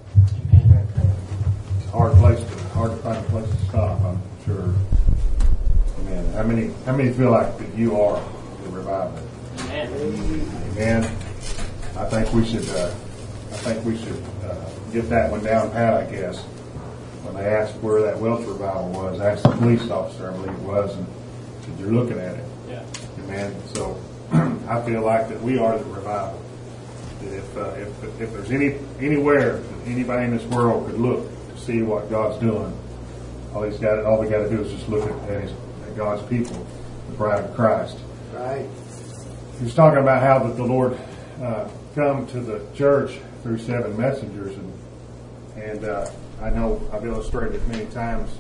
It's a hard place to, hard to find a place to stop, I'm sure. Amen. How many, how many feel like that you are the revival? Amen. Amen. I think we should, uh, I think we should uh, get that one down pat, I guess. When they asked where that Welch revival was, asked the police officer, I believe it was, and said, you're looking at it. Yeah. Amen. So I feel like that we are the revival. That if, uh, if if there's any anywhere that anybody in this world could look to see what God's doing, all he's got, all we got to do is just look at, at, his, at God's people, the bride of Christ. Right. He was talking about how that the Lord uh, come to the church through seven messengers, and and uh, I know I've illustrated it many times,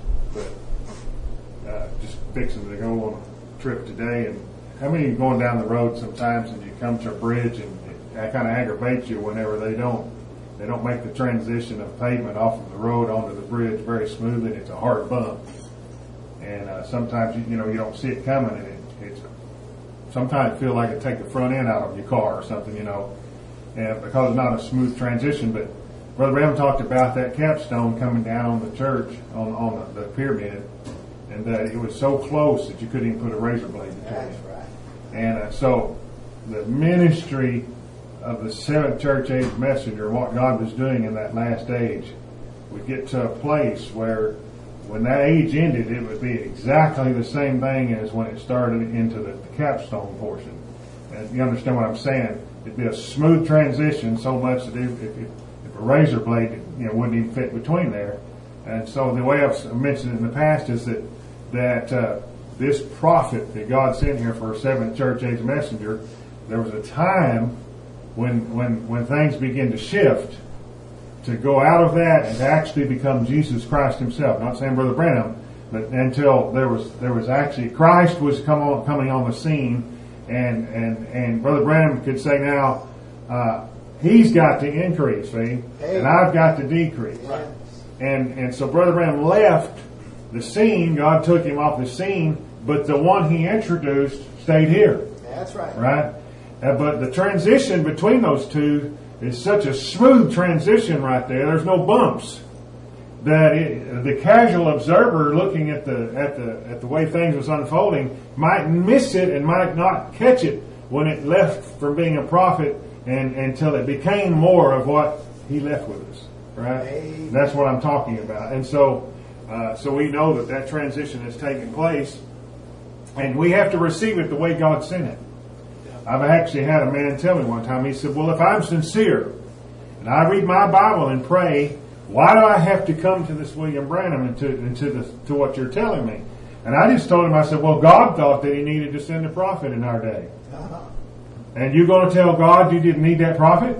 but uh, just fixing to go on a trip today. And how many of you going down the road sometimes and you come to a bridge and it kind of aggravates you whenever they don't they don't make the transition of pavement off of the road onto the bridge very smoothly, and it's a hard bump. And uh, sometimes you, you know you don't see it coming, and it, it's sometimes feel like it take the front end out of your car or something, you know, and because it's not a smooth transition. But Brother Bram talked about that capstone coming down on the church on on the, the pyramid, and that it was so close that you couldn't even put a razor blade between it. That's right. And uh, so the ministry of the seventh church age messenger, what God was doing in that last age, would get to a place where when that age ended, it would be exactly the same thing as when it started into the, the capstone portion. And you understand what I'm saying? It'd be a smooth transition so much that if, if, if a razor blade, you know, wouldn't even fit between there. And so the way I've mentioned it in the past is that that uh, this prophet that God sent here for a seventh church age messenger, there was a time when when when things begin to shift, to go out of that and to actually become Jesus Christ himself. Not saying Brother Branham, but until there was there was actually Christ was come on, coming on the scene, and and and Brother Branham could say now, uh, he's got to increase, see, and I've got to decrease. Right. And and so Brother Branham left the scene. God took him off the scene, but the one he introduced stayed here. That's right. Right. Uh, but the transition between those two is such a smooth transition right there. There's no bumps that it, the casual observer looking at the at the at the way things was unfolding might miss it and might not catch it when it left from being a prophet and until it became more of what he left with us. Right. Amen. That's what I'm talking about. And so uh, so we know that that transition is taking place, and we have to receive it the way God sent it. I've actually had a man tell me one time, he said, well, if I'm sincere and I read my Bible and pray, why do I have to come to this William Branham and to, and to, the, to what you're telling me? And I just told him, I said, well, God thought that he needed to send a prophet in our day. Uh-huh. And you're going to tell God you didn't need that prophet?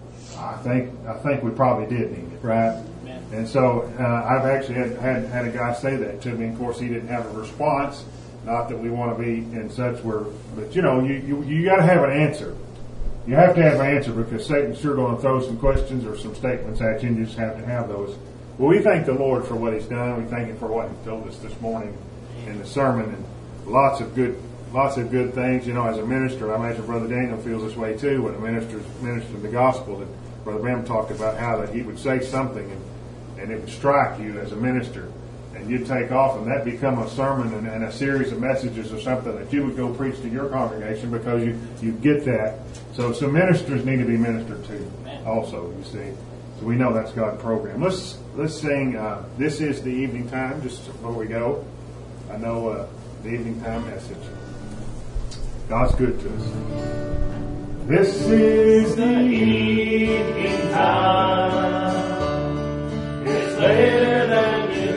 I think I think we probably did need it, right? Amen. And so uh, I've actually had, had, had a guy say that to me. Of course, he didn't have a response. Not that we want to be in such where, but you know, you, you, you got to have an answer. You have to have an answer because Satan's sure going to throw some questions or some statements at you, and you just have to have those. Well, we thank the Lord for what he's done. We thank him for what he told us this morning in the sermon, and lots of good, lots of good things. You know, as a minister, I imagine Brother Daniel feels this way too when a minister's ministering the gospel. That Brother Bram talked about how that he would say something and, and it would strike you as a minister. And you'd take off, and that become a sermon and, and a series of messages or something that you would go preach to your congregation because you, you get that. So some ministers need to be ministered to also, you see. So we know that's God's program. Let's let's sing. Uh, this is the evening time. Just before we go, I know uh, the evening time message. God's good to us. This is the evening time. It's later than you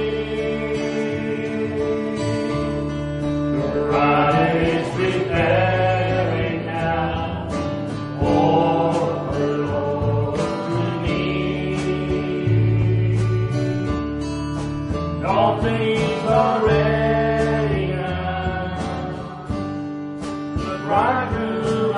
think. The bride is preparing now for her Lord to meet. All things are ready now. The bridegroom I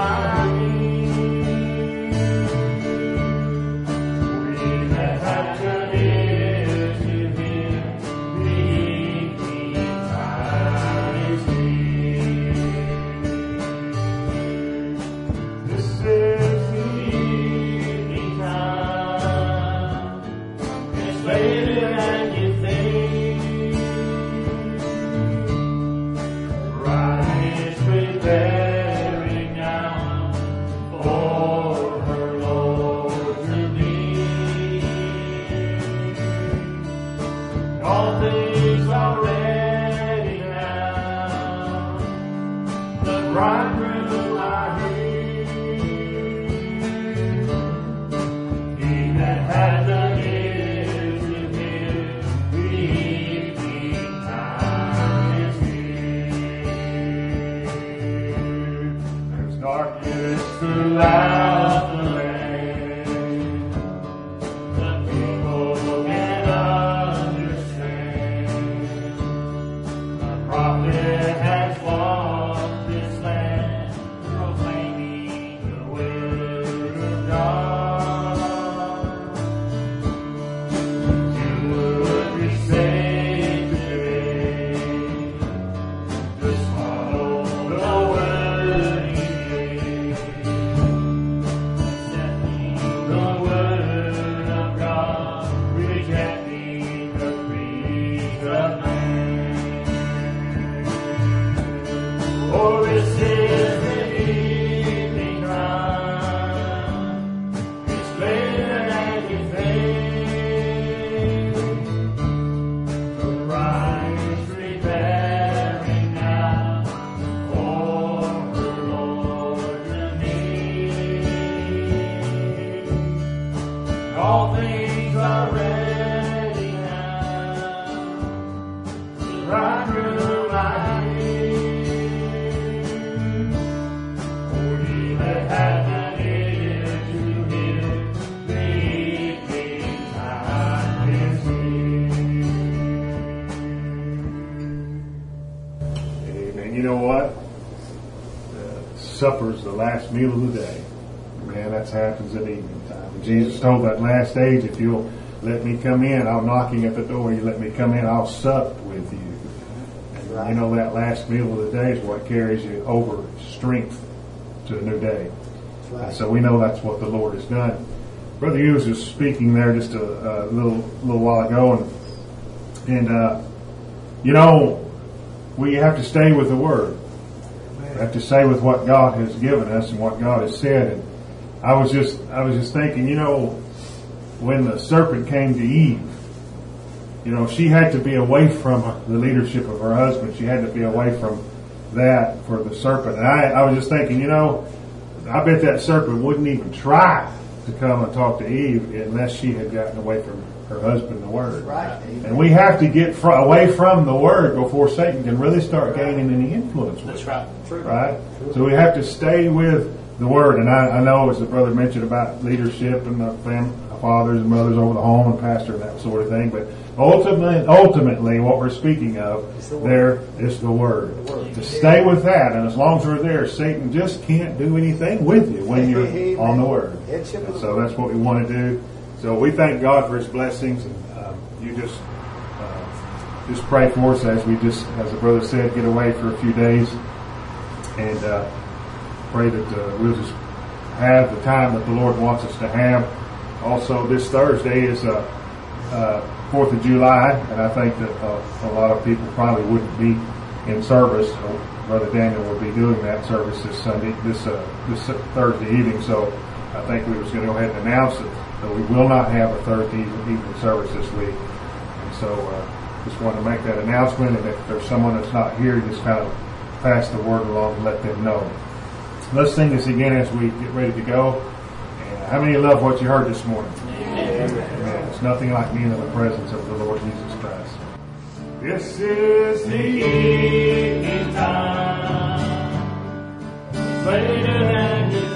supper's the last meal of the day. Man, that happens at evening time. And Jesus told that last age, if you'll let me come in, I'll knocking at the door, you let me come in, I'll sup with you. And right. You know, that last meal of the day is what carries you over strength to a new day. Right. And so we know that's what the Lord has done. Brother Hughes was speaking there just a, a little little while ago, and, and uh, you know, we have to stay with the Word. We have to stay with what God has given us and what God has said. And I was just, I was just thinking, you know, when the serpent came to Eve, you know, she had to be away from the leadership of her husband. She had to be away from that for the serpent. And I, I was just thinking, you know, I bet that serpent wouldn't even try to come and talk to Eve unless she had gotten away from her husband, the Word. Right. And we have to get fr- away from the Word before Satan can really start gaining any influence with That's it. right. True. Right? So we have to stay with the Word. And I, I know, as the brother mentioned about leadership and the fam- fathers and mothers over the home and pastor and that sort of thing, but ultimately, ultimately what we're speaking of the there is the Word. The word. To stay with that, and as long as we're there, Satan just can't do anything with you when you're on the Word. And so that's what we want to do. So we thank God for His blessings, and um, you just uh, just pray for us as we just, as the brother said, get away for a few days, and uh, pray that uh, we'll just have the time that the Lord wants us to have. Also, this Thursday is uh, uh, Fourth of July, and I think that uh, a lot of people probably wouldn't be in service. So Brother Daniel will be doing that service this Sunday, this uh, this Thursday evening. So I think we was going to go ahead and announce it. So we will not have a Thursday evening service this week. And so uh, just want to make that announcement. And if there's someone that's not here, just kind of pass the word along and let them know. Let's sing this again as we get ready to go. And how many love what you heard this morning? Amen. Amen. It's nothing like being in the presence of the Lord Jesus Christ. This is the evening time, later than you